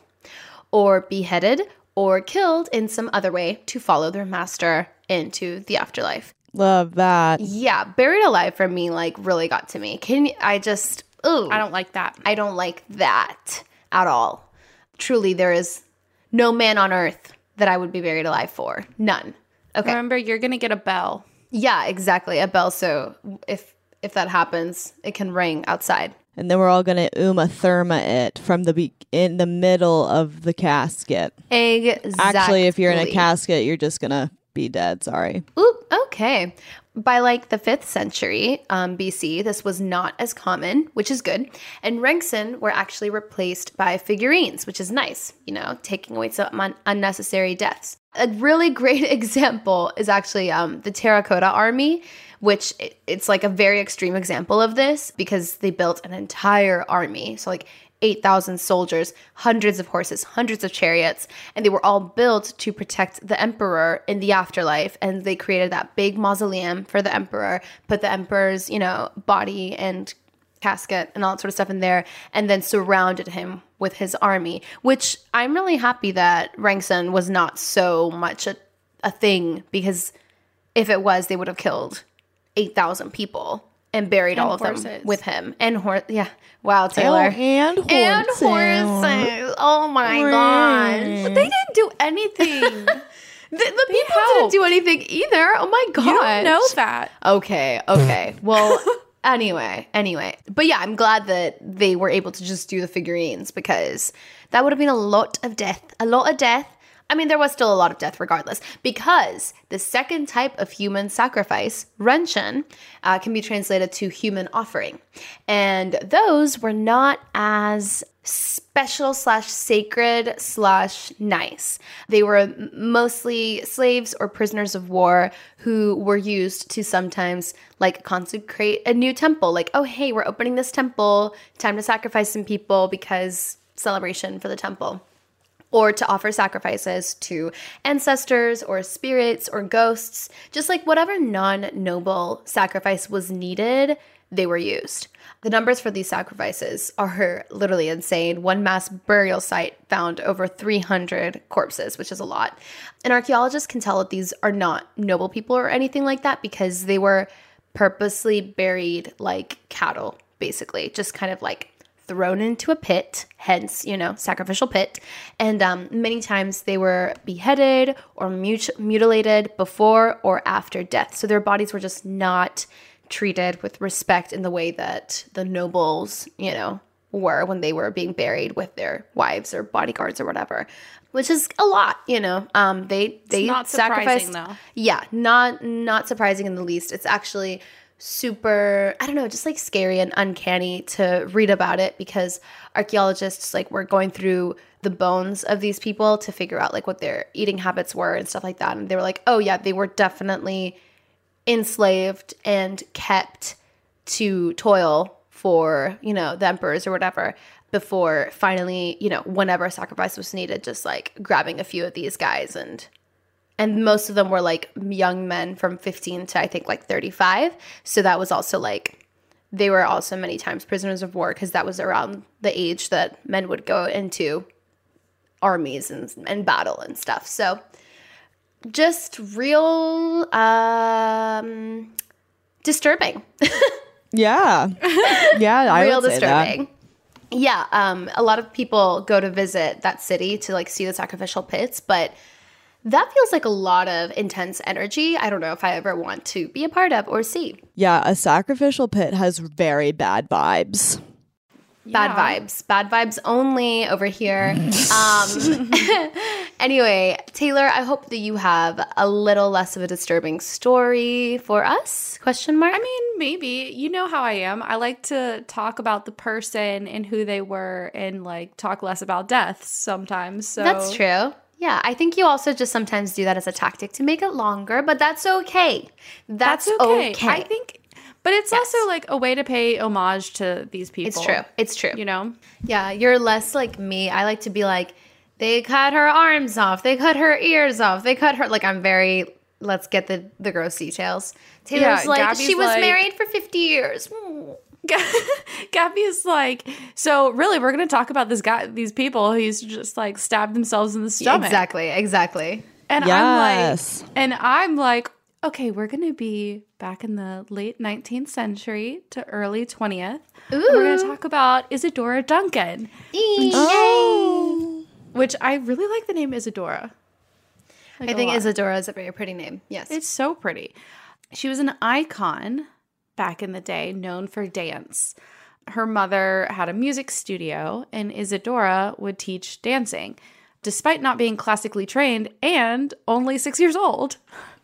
or beheaded or killed in some other way to follow their master into the afterlife. Love that. Yeah, buried alive for me, like, really got to me. I don't like that. I don't like that at all. Truly, there is no man on earth that I would be buried alive for. None. Okay. Remember, you're going to get a bell. Yeah, exactly. A bell. So if that happens, it can ring outside. And then we're all going to Uma Thurma it from in the middle of the casket. Exactly. Actually, if you're in a casket, you're just going to be dead. Sorry. Ooh, okay. By like the 5th century BC, this was not as common, which is good. And Renksun were actually replaced by figurines, which is nice, you know, taking away some unnecessary deaths. A really great example is actually the Terracotta Army, which it's like a very extreme example of this because they built an entire army. So like 8,000 soldiers, hundreds of horses, hundreds of chariots, and they were all built to protect the emperor in the afterlife. And they created that big mausoleum for the emperor, put the emperor's, you know, body and casket and all that sort of stuff in there, and then surrounded him with his army, which I'm really happy that Renksun was not so much a thing, because if it was, they would have killed 8,000 people and buried all of horses. them with him. And yeah. Wow, Taylor. And horses. And horses. Oh my gosh. But they didn't do anything. The people didn't do anything either. Oh my gosh. You don't know that. Okay. Well, anyway. But yeah, I'm glad that they were able to just do the figurines because that would have been a lot of death. I mean, there was still a lot of death regardless, because the second type of human sacrifice, Renshin, can be translated to human offering. And those were not as special / sacred / nice. They were mostly slaves or prisoners of war who were used to sometimes like consecrate a new temple. Like, oh, hey, we're opening this temple. Time to sacrifice some people because celebration for the temple. Or to offer sacrifices to ancestors or spirits or ghosts. Just like whatever non-noble sacrifice was needed, they were used. The numbers for these sacrifices are literally insane. One mass burial site found over 300 corpses, which is a lot. And archaeologists can tell that these are not noble people or anything like that because they were purposely buried like cattle, basically. Just kind of like thrown into a pit, hence, sacrificial pit. And many times they were beheaded or mutilated before or after death. So their bodies were just not treated with respect in the way that the nobles, were when they were being buried with their wives or bodyguards or whatever, which is a lot, They it's not sacrificed. Surprising, though. Yeah, not surprising in the least. It's actually super, I don't know, just like scary and uncanny to read about it because archaeologists were going through the bones of these people to figure out what their eating habits were and stuff like that. And they were like, oh yeah, they were definitely enslaved and kept to toil for, the emperors or whatever before finally, whenever a sacrifice was needed, just grabbing a few of these guys and most of them were young men from 15 to I think 35. So that was also they were also many times prisoners of war because that was around the age that men would go into armies and battle and stuff. So just real disturbing. Yeah. Yeah, I real would say disturbing. That. Yeah, a lot of people go to visit that city to see the sacrificial pits, but that feels like a lot of intense energy. I don't know if I ever want to be a part of or see. Yeah, a sacrificial pit has very bad vibes. Bad vibes only over here. Anyway, Taylor, I hope that you have a little less of a disturbing story for us? ? I mean, maybe. You know how I am. I like to talk about the person and who they were and talk less about deaths sometimes. So that's true. Yeah, I think you also just sometimes do that as a tactic to make it longer, but that's okay. That's okay. I think, but it's also a way to pay homage to these people. It's true. Yeah, you're less like me. I like to be they cut her arms off, they cut her ears off, they cut her. I'm very, let's get the gross details. Taylor's Gabby's she was married for 50 years. Gabby is so really we're going to talk about these people who used to just stab themselves in the stomach. Exactly. And yes. I'm like, okay, we're going to be back in the late 19th century to early 20th. Ooh. And we're going to talk about Isadora Duncan. Which I really like the name Isadora. I think Isadora is a very pretty name. Yes. It's so pretty. She was an icon back in the day, known for dance. Her mother had a music studio, and Isadora would teach dancing, despite not being classically trained and only 6 years old.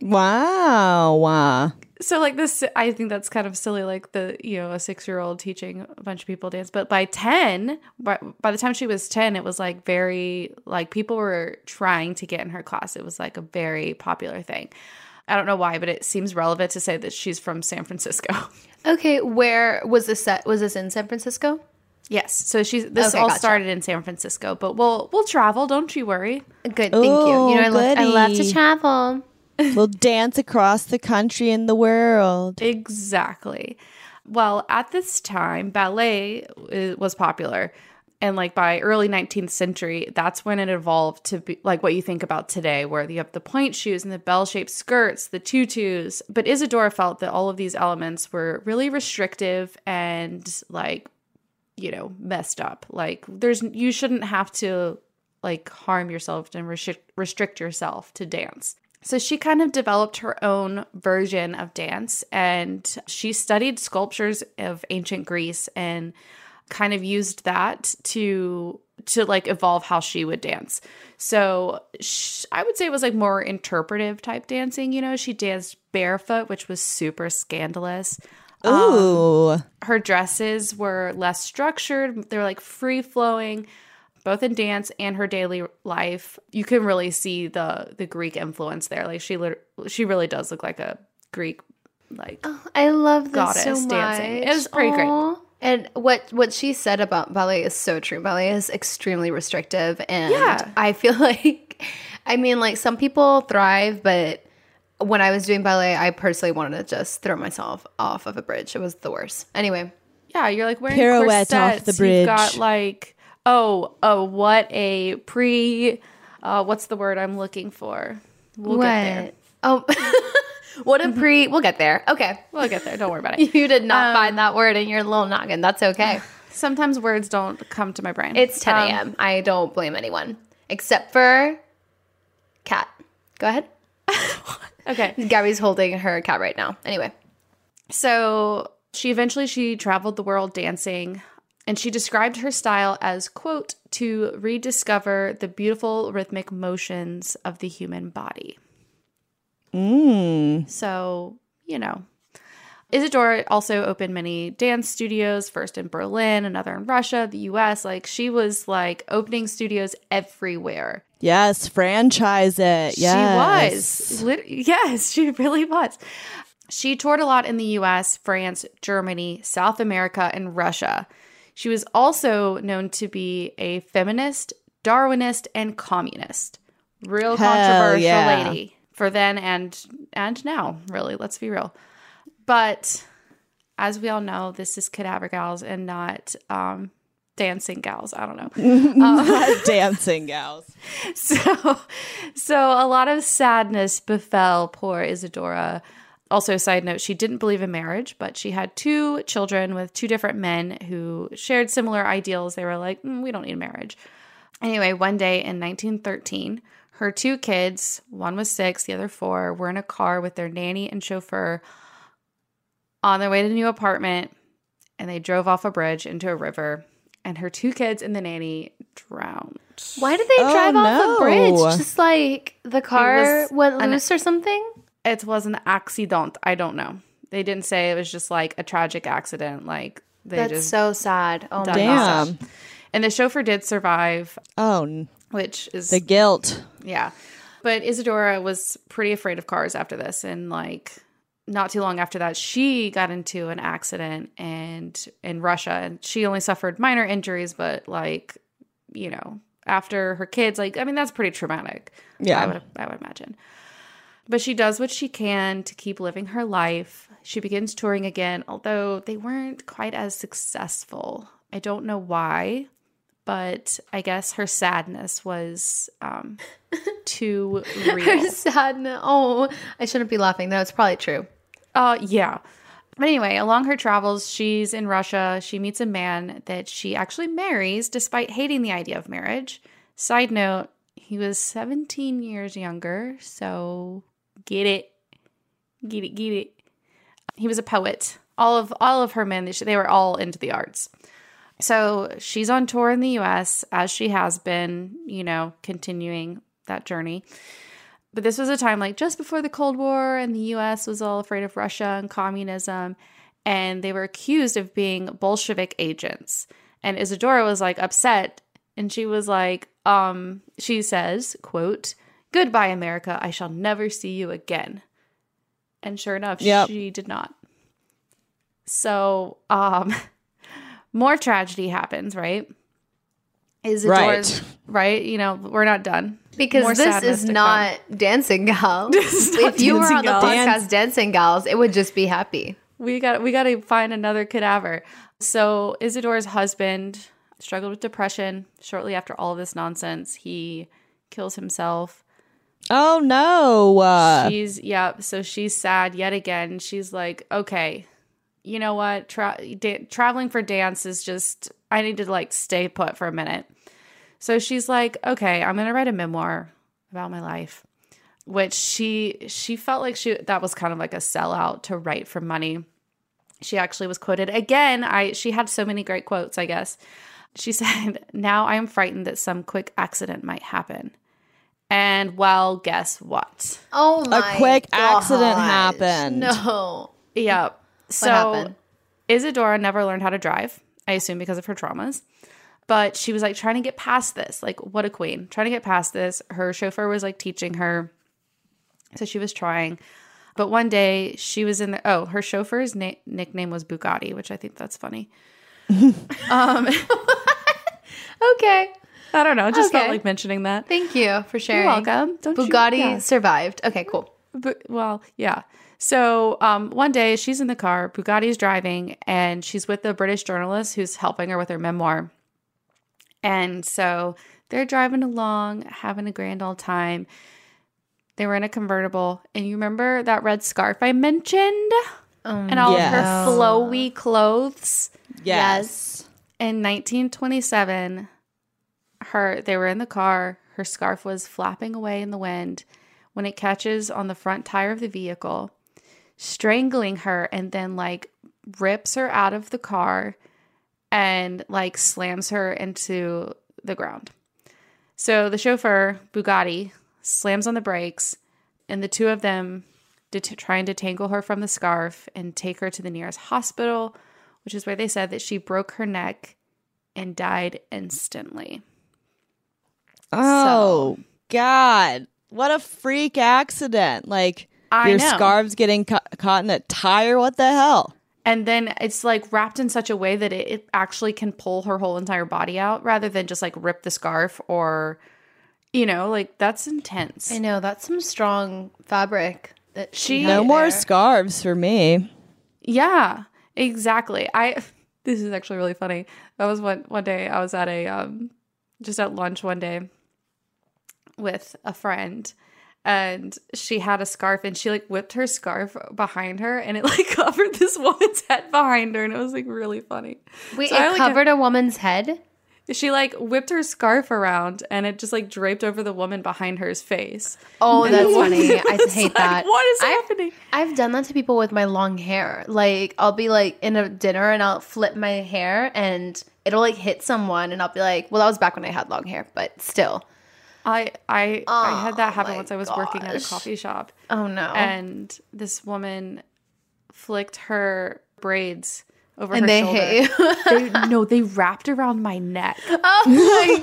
Wow. So this, I think that's kind of silly, a 6-year-old teaching a bunch of people dance. But by 10, by the time she was 10, it was very, people were trying to get in her class. It was a very popular thing. I don't know why, but it seems relevant to say that she's from San Francisco. Okay, where was this set? Was this in San Francisco? Yes. So started in San Francisco, but we'll travel. Don't you worry. Good, thank you. I love to travel. We'll dance across the country and the world. Exactly. Well, at this time, ballet was popular. And like by early 19th century, that's when it evolved to be like what you think about today, where you have the point shoes and the bell-shaped skirts, the tutus. But Isadora felt that all of these elements were really restrictive and like, you know, messed up. Like you shouldn't have to like harm yourself and restrict yourself to dance. So she kind of developed her own version of dance, and she studied sculptures of ancient Greece and kind of used that to like evolve how she would dance. So I would say it was like more interpretive type dancing. You know, she danced barefoot, which was super scandalous. Ooh. Her dresses were less structured. They're like free flowing, both in dance and her daily life. You can really see the Greek influence there. Like she really does look like a Greek like I love this goddess so much. dancing. It was pretty great. And what she said about ballet is so true. Ballet is extremely restrictive, and I feel like, I mean, like some people thrive, but when I was doing ballet, I personally wanted to just throw myself off of a bridge. It was the worst. Anyway, yeah, you're like wearing pirouette corsets. off the bridge. You've got like what a what's the word I'm looking for? We'll get there. Oh. What a we'll get there. Okay. We'll get there. Don't worry about it. You did not find that word in your little noggin. That's okay. Sometimes words don't come to my brain. It's 10 a.m. I don't blame anyone. Except for cat. Go ahead. Okay. Gabby's holding her cat right now. Anyway. So she traveled the world dancing, and she described her style as, quote, to rediscover the beautiful rhythmic motions of the human body. So, you know, Isadora also opened many dance studios, first in Berlin, another in Russia, the US. Like she was like opening studios everywhere. Yes, franchise it. Yes. She was. Yes, she really was. She toured a lot in the US, France, Germany, South America, and Russia. She was also known to be a feminist, Darwinist, and communist. Real controversial lady. For then and now, really, let's be real. But as we all know, this is Cadaver Gals and not dancing gals. I don't know. Not dancing gals. So a lot of sadness befell poor Isadora. Also, side note, she didn't believe in marriage, but she had 2 children with 2 different men who shared similar ideals. They were like, we don't need marriage. Anyway, one day in 1913, her 2 kids, one was 6, the other 4, were in a car with their nanny and chauffeur on their way to the new apartment, and they drove off a bridge into a river, and her 2 kids and the nanny drowned. Why did they drive off a bridge? Just like the car went loose or something? It was an accident. I don't know. They didn't say. It was just like a tragic accident. Like That's so sad. Oh my damn. gosh. And the chauffeur did survive. Oh, which is the guilt. Yeah. But Isadora was pretty afraid of cars after this. And like not too long after that, she got into an accident in Russia. And she only suffered minor injuries. But like, you know, after her kids, like, I mean, that's pretty traumatic. Yeah. I would imagine. But she does what she can to keep living her life. She begins touring again, although they weren't quite as successful. I don't know why. But I guess her sadness was too real. Her sadness. Oh, I shouldn't be laughing. No, it's probably true. Yeah. But anyway, along her travels, she's in Russia. She meets a man that she actually marries despite hating the idea of marriage. Side note, he was 17 years younger. So get it. He was a poet. All of her men, they were all into the arts. So she's on tour in the U.S., as she has been, you know, continuing that journey. But this was a time like just before the Cold War, and the U.S. was all afraid of Russia and communism, and they were accused of being Bolshevik agents. And Isadora was like upset, and she was like, she says, quote, "Goodbye, America. I shall never see you again." And sure enough, she did not. So, more tragedy happens, right? Isadora's, right? You know, we're not done. Because this is not Dancing Gals. If you were on the podcast Dancing Gals, it would just be happy. We got to find another cadaver. So Isadora's husband struggled with depression. Shortly after all of this nonsense, he kills himself. Oh, no. So she's sad yet again. She's like, okay, you know what? Traveling for dance is just, I need to like stay put for a minute. So she's like, okay, I'm going to write a memoir about my life, which she felt like that was kind of like a sellout to write for money. She actually was quoted again. She had so many great quotes, I guess. She said, now I am frightened that some quick accident might happen. And well, guess what? Oh my A quick gosh. accident happened. No. Yeah. What happened? Isadora never learned how to drive, I assume because of her traumas. But she was like trying to get past this. Like, what a queen. Trying to get past this. Her chauffeur was like teaching her. So she was trying. But one day she was in her chauffeur's nickname was Bugatti, which I think that's funny. Okay. I don't know. Just felt like mentioning that. Thank you for sharing. You're welcome. Bugatti survived. Okay, cool. Well, yeah. So one day she's in the car, Bugatti's driving, and she's with the British journalist who's helping her with her memoir. And so they're driving along, having a grand old time. They were in a convertible. And you remember that red scarf I mentioned? And all of her flowy clothes? Yes. In 1927, they were in the car. Her scarf was flapping away in the wind when it catches on the front tire of the vehicle, strangling her, and then like rips her out of the car and like slams her into the ground. So the chauffeur, Bugatti, slams on the brakes, and the two of them try and detangle her from the scarf and take her to the nearest hospital, which is where they said that she broke her neck and died instantly. Oh, God. What a freak accident. Like, your scarves getting caught in a tire? What the hell? And then it's like wrapped in such a way that it actually can pull her whole entire body out rather than just like rip the scarf or, like that's intense. I know. That's some strong fabric that she No more scarves for me. Yeah, exactly. This is actually really funny. That was one day I was at just at lunch one day with a friend, and she had a scarf, and she like whipped her scarf behind her, and it like covered this woman's head behind her, and it was like really funny. Wait, so it covered a woman's head? She like whipped her scarf around, and it just like draped over the woman behind her's face. Oh, that's funny. I hate like, that. What is happening? I've done that to people with my long hair. Like, I'll be like in a dinner and I'll flip my hair and it'll like hit someone, and I'll be like, well, that was back when I had long hair, but still. I had that happen once I was working at a coffee shop. Oh no. And this woman flicked her braids over and her shoulder. They wrapped around my neck. Oh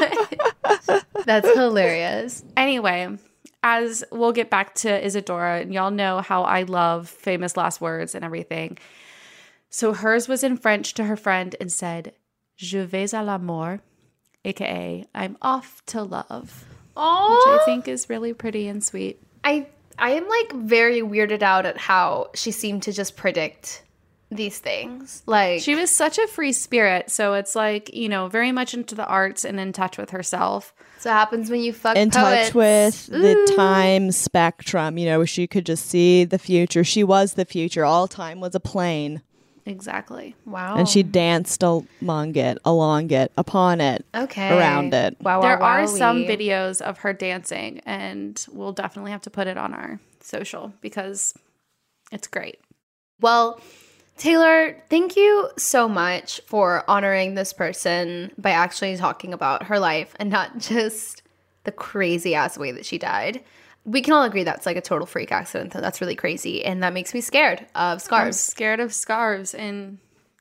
my God. That's hilarious. Anyway, as we'll get back to Isadora, and y'all know how I love famous last words and everything. So hers was in French to her friend and said, "Je vais à l'amour," aka "I'm off to love." Oh, which I think is really pretty and sweet. I am like very weirded out at how she seemed to just predict these things. Like, she was such a free spirit, so it's like, very much into the arts and in touch with herself. So it happens when you fuck in poets. touch with the time spectrum, she could just see the future. She was the future. All time was a plane. Exactly. Wow. And she danced along it, upon it, around it. Wow. There are some videos of her dancing, and we'll definitely have to put it on our social because it's great. Well, Taylor, thank you so much for honoring this person by actually talking about her life and not just the crazy ass way that she died. We can all agree that's like a total freak accident. That's really crazy. And that makes me scared of scarves. I'm scared of scarves and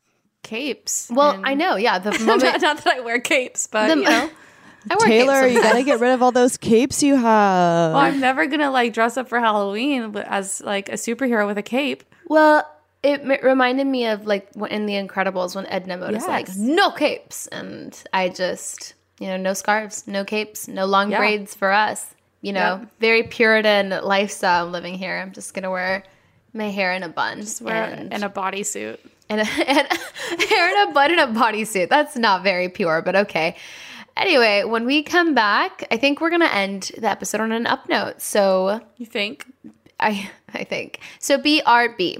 capes. Well, I know. Yeah. The moment. Not that I wear capes, but, I wear Taylor, capes you got to get rid of all those capes you have. Well, I'm never going to like dress up for Halloween as like a superhero with a cape. Well, it reminded me of like in The Incredibles when Edna Mode is like, no capes. And I just, no scarves, no capes, no long braids for us. Very Puritan lifestyle I'm living here. I'm just going to wear my hair in a bun. Just wear in a bodysuit. and hair in a button-up bodysuit. That's not very pure, but okay. Anyway, when we come back, I think we're going to end the episode on an up note. So You think? I think. So BRB.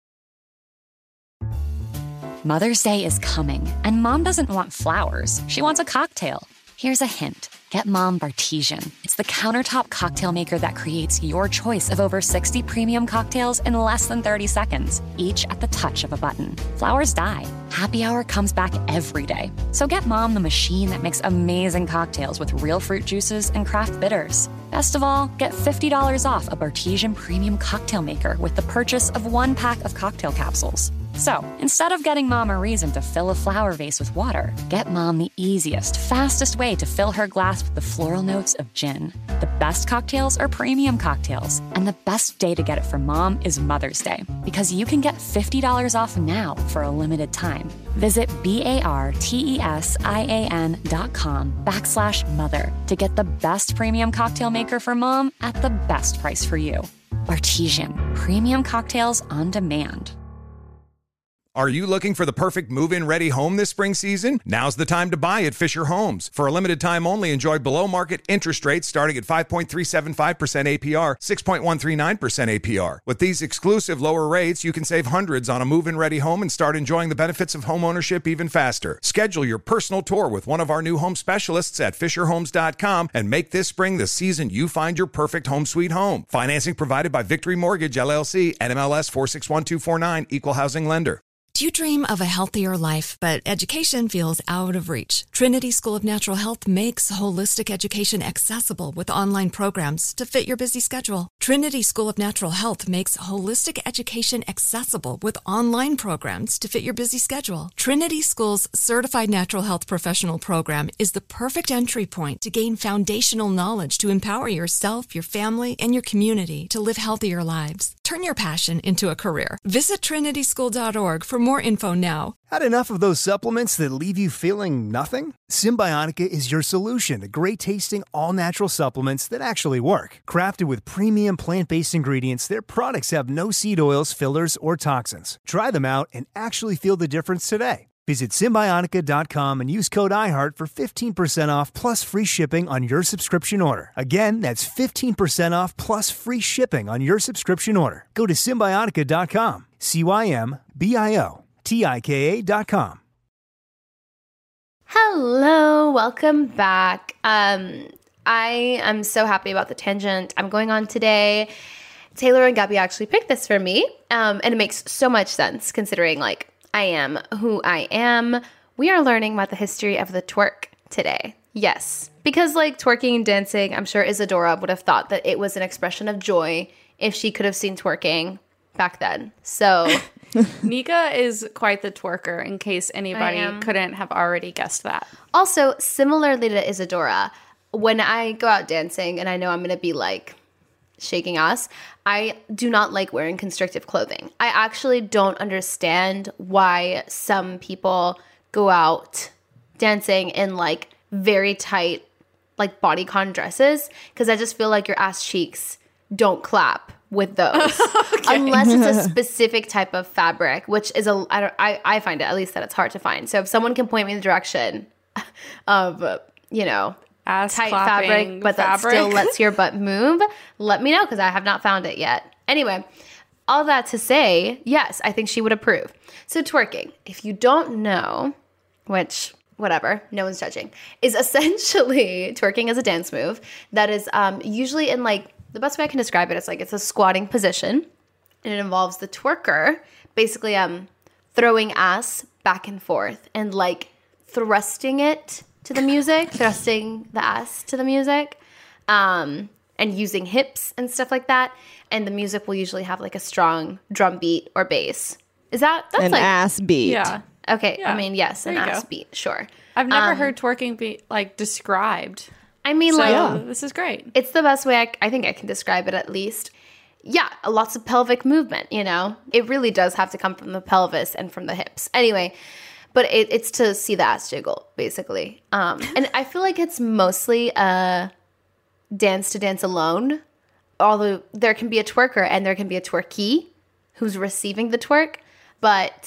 Mother's Day is coming, and Mom doesn't want flowers. She wants a cocktail. Here's a hint. Get Mom Bartesian. It's the countertop cocktail maker that creates your choice of over 60 premium cocktails in less than 30 seconds, each at the touch of a button. Flowers die. Happy Hour comes back every day. So get Mom the machine that makes amazing cocktails with real fruit juices and craft bitters. Best of all, get $50 off a Bartesian premium cocktail maker with the purchase of 1 pack of cocktail capsules. So, instead of getting Mom a reason to fill a flower vase with water, get Mom the easiest, fastest way to fill her glass with the floral notes of gin. The best cocktails are premium cocktails, and the best day to get it for Mom is Mother's Day, because you can get $50 off now for a limited time. Visit BARTESIAN.com/mother to get the best premium cocktail maker for Mom at the best price for you. Bartesian, premium cocktails on demand. Are you looking for the perfect move-in ready home this spring season? Now's the time to buy at Fisher Homes. For a limited time only, enjoy below-market interest rates starting at 5.375% APR, 6.139% APR. With these exclusive lower rates, you can save hundreds on a move-in ready home and start enjoying the benefits of home ownership even faster. Schedule your personal tour with one of our new home specialists at FisherHomes.com and make this spring the season you find your perfect home sweet home. Financing provided by Victory Mortgage, LLC, NMLS 461249, Equal Housing Lender. Do you dream of a healthier life, but education feels out of reach? Trinity School of Natural Health makes holistic education accessible with online programs to fit your busy schedule. Trinity School of Natural Health makes holistic education accessible with online programs to fit your busy schedule. Trinity School's Certified Natural Health Professional Program is the perfect entry point to gain foundational knowledge to empower yourself, your family, and your community to live healthier lives. Turn your passion into a career. Visit trinityschool.org for more info now. Had enough of those supplements that leave you feeling nothing? Symbiotica is your solution to great-tasting, all-natural supplements that actually work. Crafted with premium plant-based ingredients, their products have no seed oils, fillers, or toxins. Try them out and actually feel the difference today. Visit Symbiotica.com and use code IHEART for 15% off plus free shipping on your subscription order. Again, that's 15% off plus free shipping on your subscription order. Go to Symbiotica.com, CYMBIOTIKA.com. Hello, welcome back. I am so happy about the tangent I'm going on today. Taylor and Gabby actually picked this for me, and it makes so much sense considering, like, I am who I am. We are learning about the history of the twerk today. Yes, because like twerking and dancing, I'm sure Isadora would have thought that it was an expression of joy if she could have seen twerking back then. So Nika is quite the twerker, in case anybody couldn't have already guessed that. Also, similarly to Isadora, when I go out dancing and I know I'm going to be like shaking ass, I do not like wearing constrictive clothing. I actually don't understand why some people go out dancing in like very tight like bodycon dresses, because I just feel like your ass cheeks don't clap with those unless it's a specific type of fabric, which is I find it, at least, that it's hard to find. So if someone can point me in the direction of, you know, ass tight fabric, but that still lets your butt move, let me know, because I have not found it yet. Anyway, all that to say, yes, I think she would approve. So twerking, if you don't know, which whatever, no one's judging, is essentially twerking as a dance move that is usually in like, the best way I can describe it is like it's a squatting position, and it involves the twerker basically throwing ass back and forth and like thrusting it to the music, thrusting the ass to the music, and using hips and stuff like that. And the music will usually have like a strong drum beat or bass. That's an like ass beat? Yeah. Okay. Yeah. I mean, yes, there an ass go. beat. Sure. I've never heard twerking be like described. I mean, like, this is great. It's the best way I think I can describe it, at least. Yeah, lots of pelvic movement, you know? It really does have to come from the pelvis and from the hips. Anyway, but it's to see the ass jiggle, basically. And I feel like it's mostly a dance to dance alone, although there can be a twerker and there can be a twerkee who's receiving the twerk. But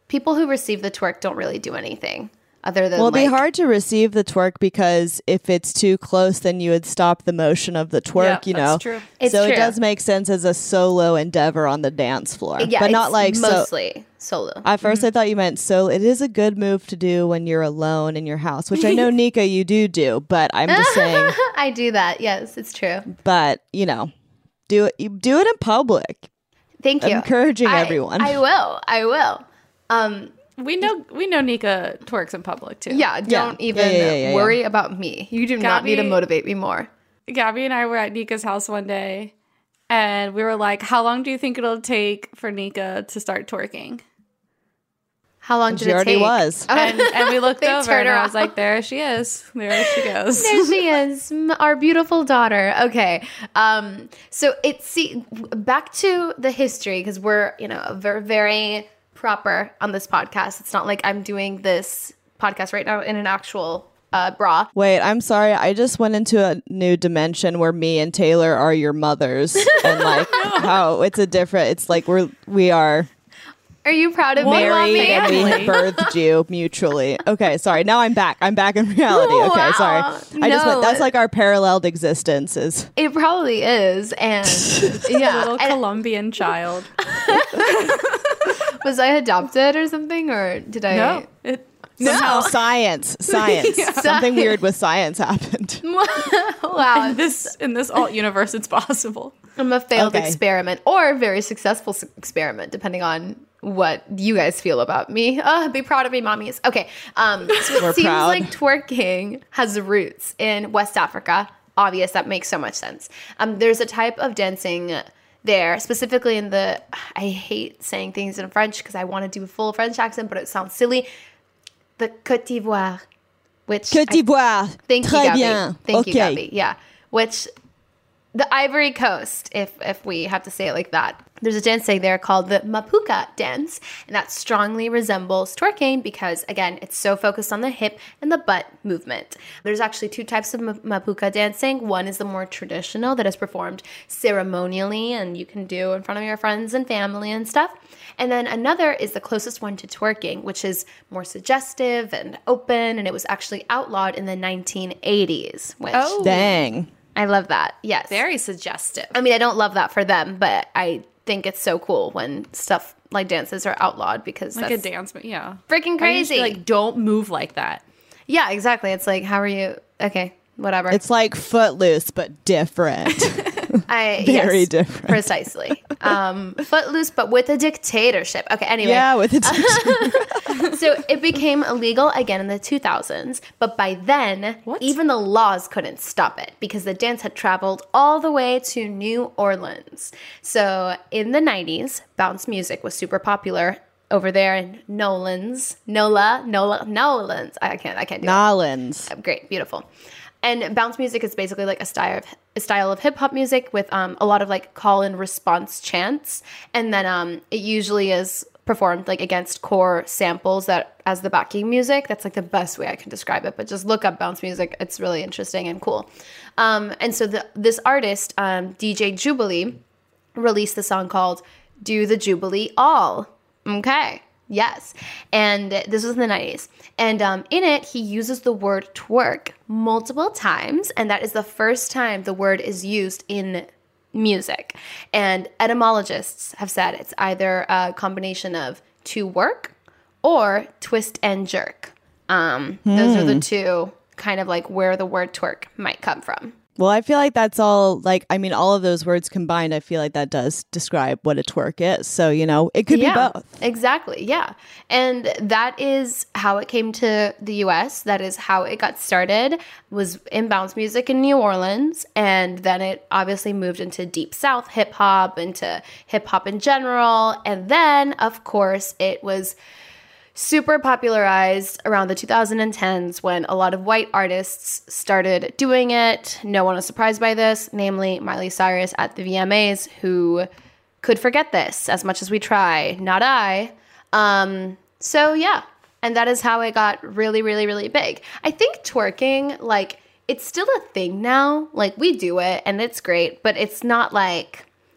people who receive the twerk don't really do anything other than Well, it'd be hard to receive the twerk because if it's too close, then you would stop the motion of the twerk, Yeah, that's true. It's so true. it does make sense as a solo endeavor on the dance floor. Yeah, but not it's like mostly solo. At first, I thought you meant so. It is a good move to do when you're alone in your house, which I know, Nika, you do. But I'm just saying. I do that. Yes, it's true. But do it in public. Thank you. Encouraging everyone. I will. We know Nika twerks in public too. Yeah, don't even worry about me. You do not need to motivate me more. Gabby and I were at Nika's house one day, and we were like, how long do you think it'll take for Nika to start twerking? How long did She it already take? was. And we looked They over, turned and her I was like, there she is. There she goes. There she is, our beautiful daughter. Okay, so back to the history, because we're very, very proper on this podcast. It's not like I'm doing this podcast right now in an actual bra. Wait, I'm sorry. I just went into a new dimension where me and Taylor are your mothers, and like how it's a different. It's like we are. Are you proud of me, married Mommy? and we birthed you mutually. Okay, sorry. Now I'm back. I'm back in reality. Okay, Wow. sorry. I just No. went. That's like our paralleled existences. It probably is, and yeah, Little Colombian child. was I adopted or something, or did I? Somehow science. Something weird with science happened. Wow, In this alt universe, it's possible. I'm a failed Okay. experiment or a very successful experiment, depending on what you guys feel about me. Be proud of me, mommies. Okay, so We're it seems proud. like twerking has roots in West Africa. Obvious, that makes so much sense. There's a type of dancing there, specifically in the, I hate saying things in French because I want to do a full French accent, but it sounds silly. The Côte d'Ivoire, which Côte d'Ivoire. Thank you, Très Gabby. bien. Thank you, Okay. Gabby. Yeah, which the Ivory Coast, if we have to say it like that. There's a dance there called the Mapuka dance, and that strongly resembles twerking because, again, it's so focused on the hip and the butt movement. There's actually two types of Mapuka dancing. One is the more traditional that is performed ceremonially and you can do in front of your friends and family and stuff. And then another is the closest one to twerking, which is more suggestive and open, and it was actually outlawed in the 1980s. Which, Dang. I love that. Yes. Very suggestive. I mean, I don't love that for them, but I think it's so cool when stuff like dances are outlawed because Like that's a dance, yeah. freaking I used to, crazy. don't move like that. Yeah, exactly. It's like, how are you? Okay, whatever. It's like Footloose, but different. Very yes, different. Precisely. Footloose, but with a dictatorship. Okay, anyway. Yeah, with it. So it became illegal again in the 2000s, but by then, even the laws couldn't stop it because the dance had traveled all the way to New Orleans. So in the 90s, bounce music was super popular over there in Nolans. I can't do it. Nolans. Great, beautiful. And bounce music is basically like a style of hip hop music with a lot of like call and response chants, and then it usually is performed like against core samples that as the backing music. That's like the best way I can describe it. But just look up bounce music; it's really interesting and cool. And so this artist, DJ Jubilee, released the song called "Do the Jubilee All." Okay. Yes. And this was in the 90s. And in it, he uses the word twerk multiple times. And that is the first time the word is used in music. And etymologists have said it's either a combination of to work or twist and jerk. Those are the two kind of like where the word twerk might come from. Well, I feel like that's all, like, I mean, all of those words combined, I feel like that does describe what a twerk is. So, it could be both. Exactly. Yeah. And that is how it came to the US. That is how it got started, was in bounce music in New Orleans. And then it obviously moved into Deep South hip hop, into hip hop in general. And then, of course, it was super popularized around the 2010s when a lot of white artists started doing it. No one was surprised by this, namely Miley Cyrus at the VMAs, who could forget this as much as we try. Not I. So yeah, and that is how it got really, really, really big. I think twerking, like, it's still a thing now. Like, we do it and it's great, but it's not like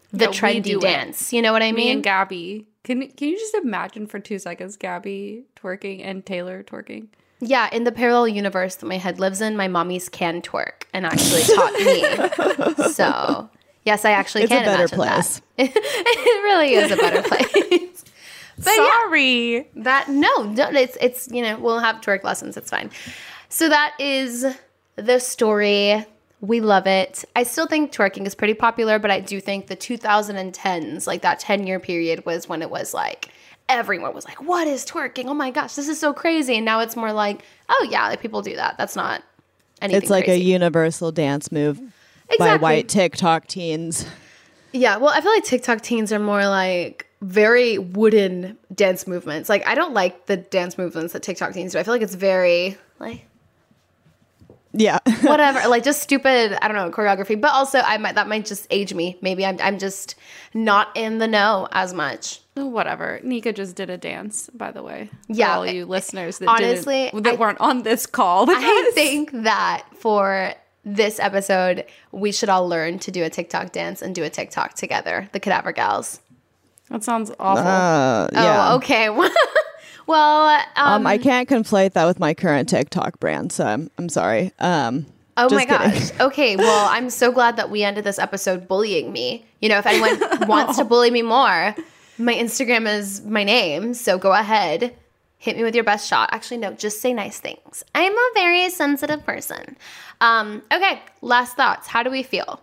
the Yeah, we trendy do it. dance. You know what I Me mean? and Gabby. Can you just imagine for 2 seconds Gabby twerking and Taylor twerking? Yeah, in the parallel universe that my head lives in, my mommies can twerk and actually taught me. So, yes, I actually It's can a better imagine place. that. It really is a better place. But Sorry. it's we'll have twerk lessons. It's fine. So that is the story. We love it. I still think twerking is pretty popular, but I do think the 2010s, like that 10-year period, was when it was like everyone was like, what is twerking? Oh my gosh, this is so crazy. And now it's more like, oh yeah, like people do that. That's not anything It's like crazy. a universal dance move by white TikTok teens. Yeah, well, I feel like TikTok teens are more like very wooden dance movements. Like, I don't like the dance movements that TikTok teens do. I feel like it's very, like, yeah, whatever, like just stupid, I don't know, choreography. But also, that might just age me. Maybe I'm just not in the know as much. Whatever. Nika just did a dance, by the way. Yeah, For all you listeners that honestly, weren't on this call with I us. think that for this episode, we should all learn to do a TikTok dance and do a TikTok together, the Cadaver Gals. That sounds awful. Yeah. Oh, okay. Well, I can't conflate that with my current TikTok brand, so I'm sorry. oh just my kidding. gosh. Okay, well, I'm so glad that we ended this episode bullying me. You know, if anyone wants to bully me more, my Instagram is my name, so go ahead. Hit me with your best shot. Actually, no, just say nice things. I'm a very sensitive person. Okay, last thoughts. How do we feel?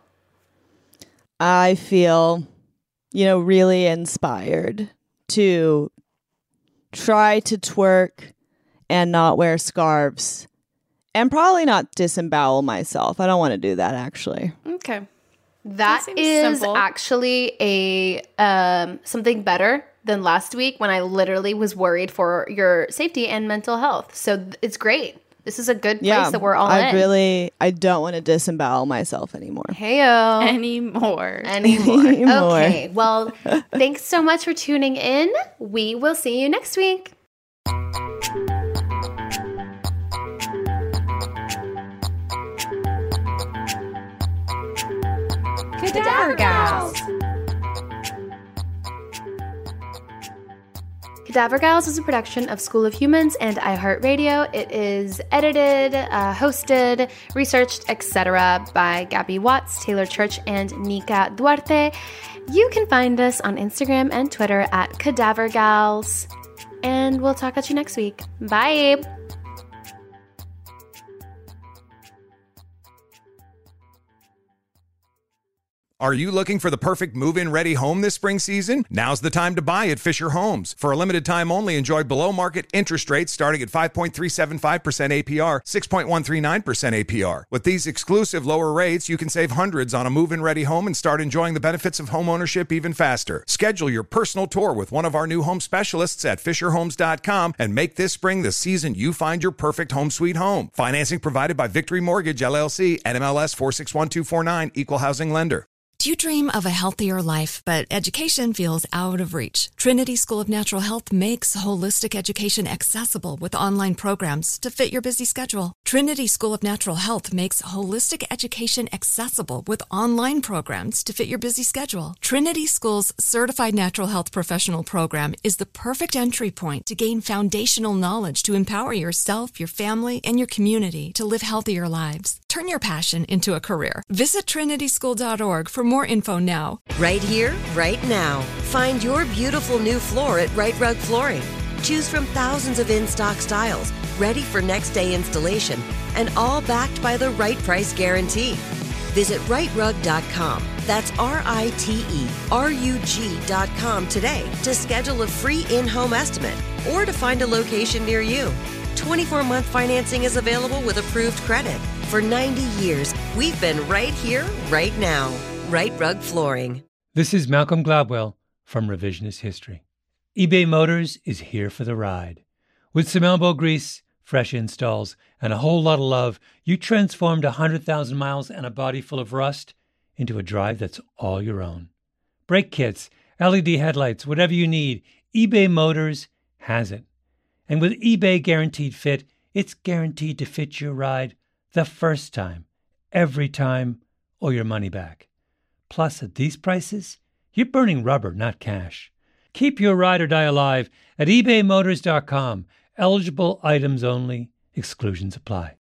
I feel, really inspired to try to twerk and not wear scarves and probably not disembowel myself. I don't want to do that, actually. Okay. That seems is simple. actually a something better than last week when I literally was worried for your safety and mental health. So it's great. This is a good place that we're all in. I don't want to disembowel myself anymore. Heyo. Anymore. Okay. Well, thanks so much for tuning in. We will see you next week. Cadaver Gals. Cadaver Gals is a production of School of Humans and iHeartRadio. It is edited, hosted, researched, etc. by Gabby Watts, Taylor Church, and Nika Duarte. You can find us on Instagram and Twitter at Cadaver Gals. And we'll talk at you next week. Bye. Are you looking for the perfect move-in ready home this spring season? Now's the time to buy at Fisher Homes. For a limited time only, enjoy below-market interest rates starting at 5.375% APR, 6.139% APR. With these exclusive lower rates, you can save hundreds on a move-in ready home and start enjoying the benefits of home ownership even faster. Schedule your personal tour with one of our new home specialists at FisherHomes.com and make this spring the season you find your perfect home sweet home. Financing provided by Victory Mortgage, LLC, NMLS 461249, Equal Housing Lender. Do you dream of a healthier life, but education feels out of reach? Trinity School of Natural Health makes holistic education accessible with online programs to fit your busy schedule. Trinity School of Natural Health makes holistic education accessible with online programs to fit your busy schedule. Trinity School's Certified Natural Health Professional Program is the perfect entry point to gain foundational knowledge to empower yourself, your family, and your community to live healthier lives. Turn your passion into a career. Visit trinityschool.org for more info now. Right here, right now. Find your beautiful new floor at Right Rug Flooring. Choose from thousands of in-stock styles, ready for next day installation, and all backed by the right price guarantee. Visit rightrug.com. That's RITERUG.com today to schedule a free in-home estimate or to find a location near you. 24-month financing is available with approved credit. For 90 years, we've been right here, right now. Right Rug Flooring. This is Malcolm Gladwell from Revisionist History. eBay Motors is here for the ride. With some elbow grease, fresh installs, and a whole lot of love, you transformed 100,000 miles and a body full of rust into a drive that's all your own. Brake kits, LED headlights, whatever you need, eBay Motors has it. And with eBay Guaranteed Fit, it's guaranteed to fit your ride the first time, every time, or your money back. Plus, at these prices, You're burning rubber, not cash. Keep your ride or die alive at ebaymotors.com. Eligible items only. Exclusions apply.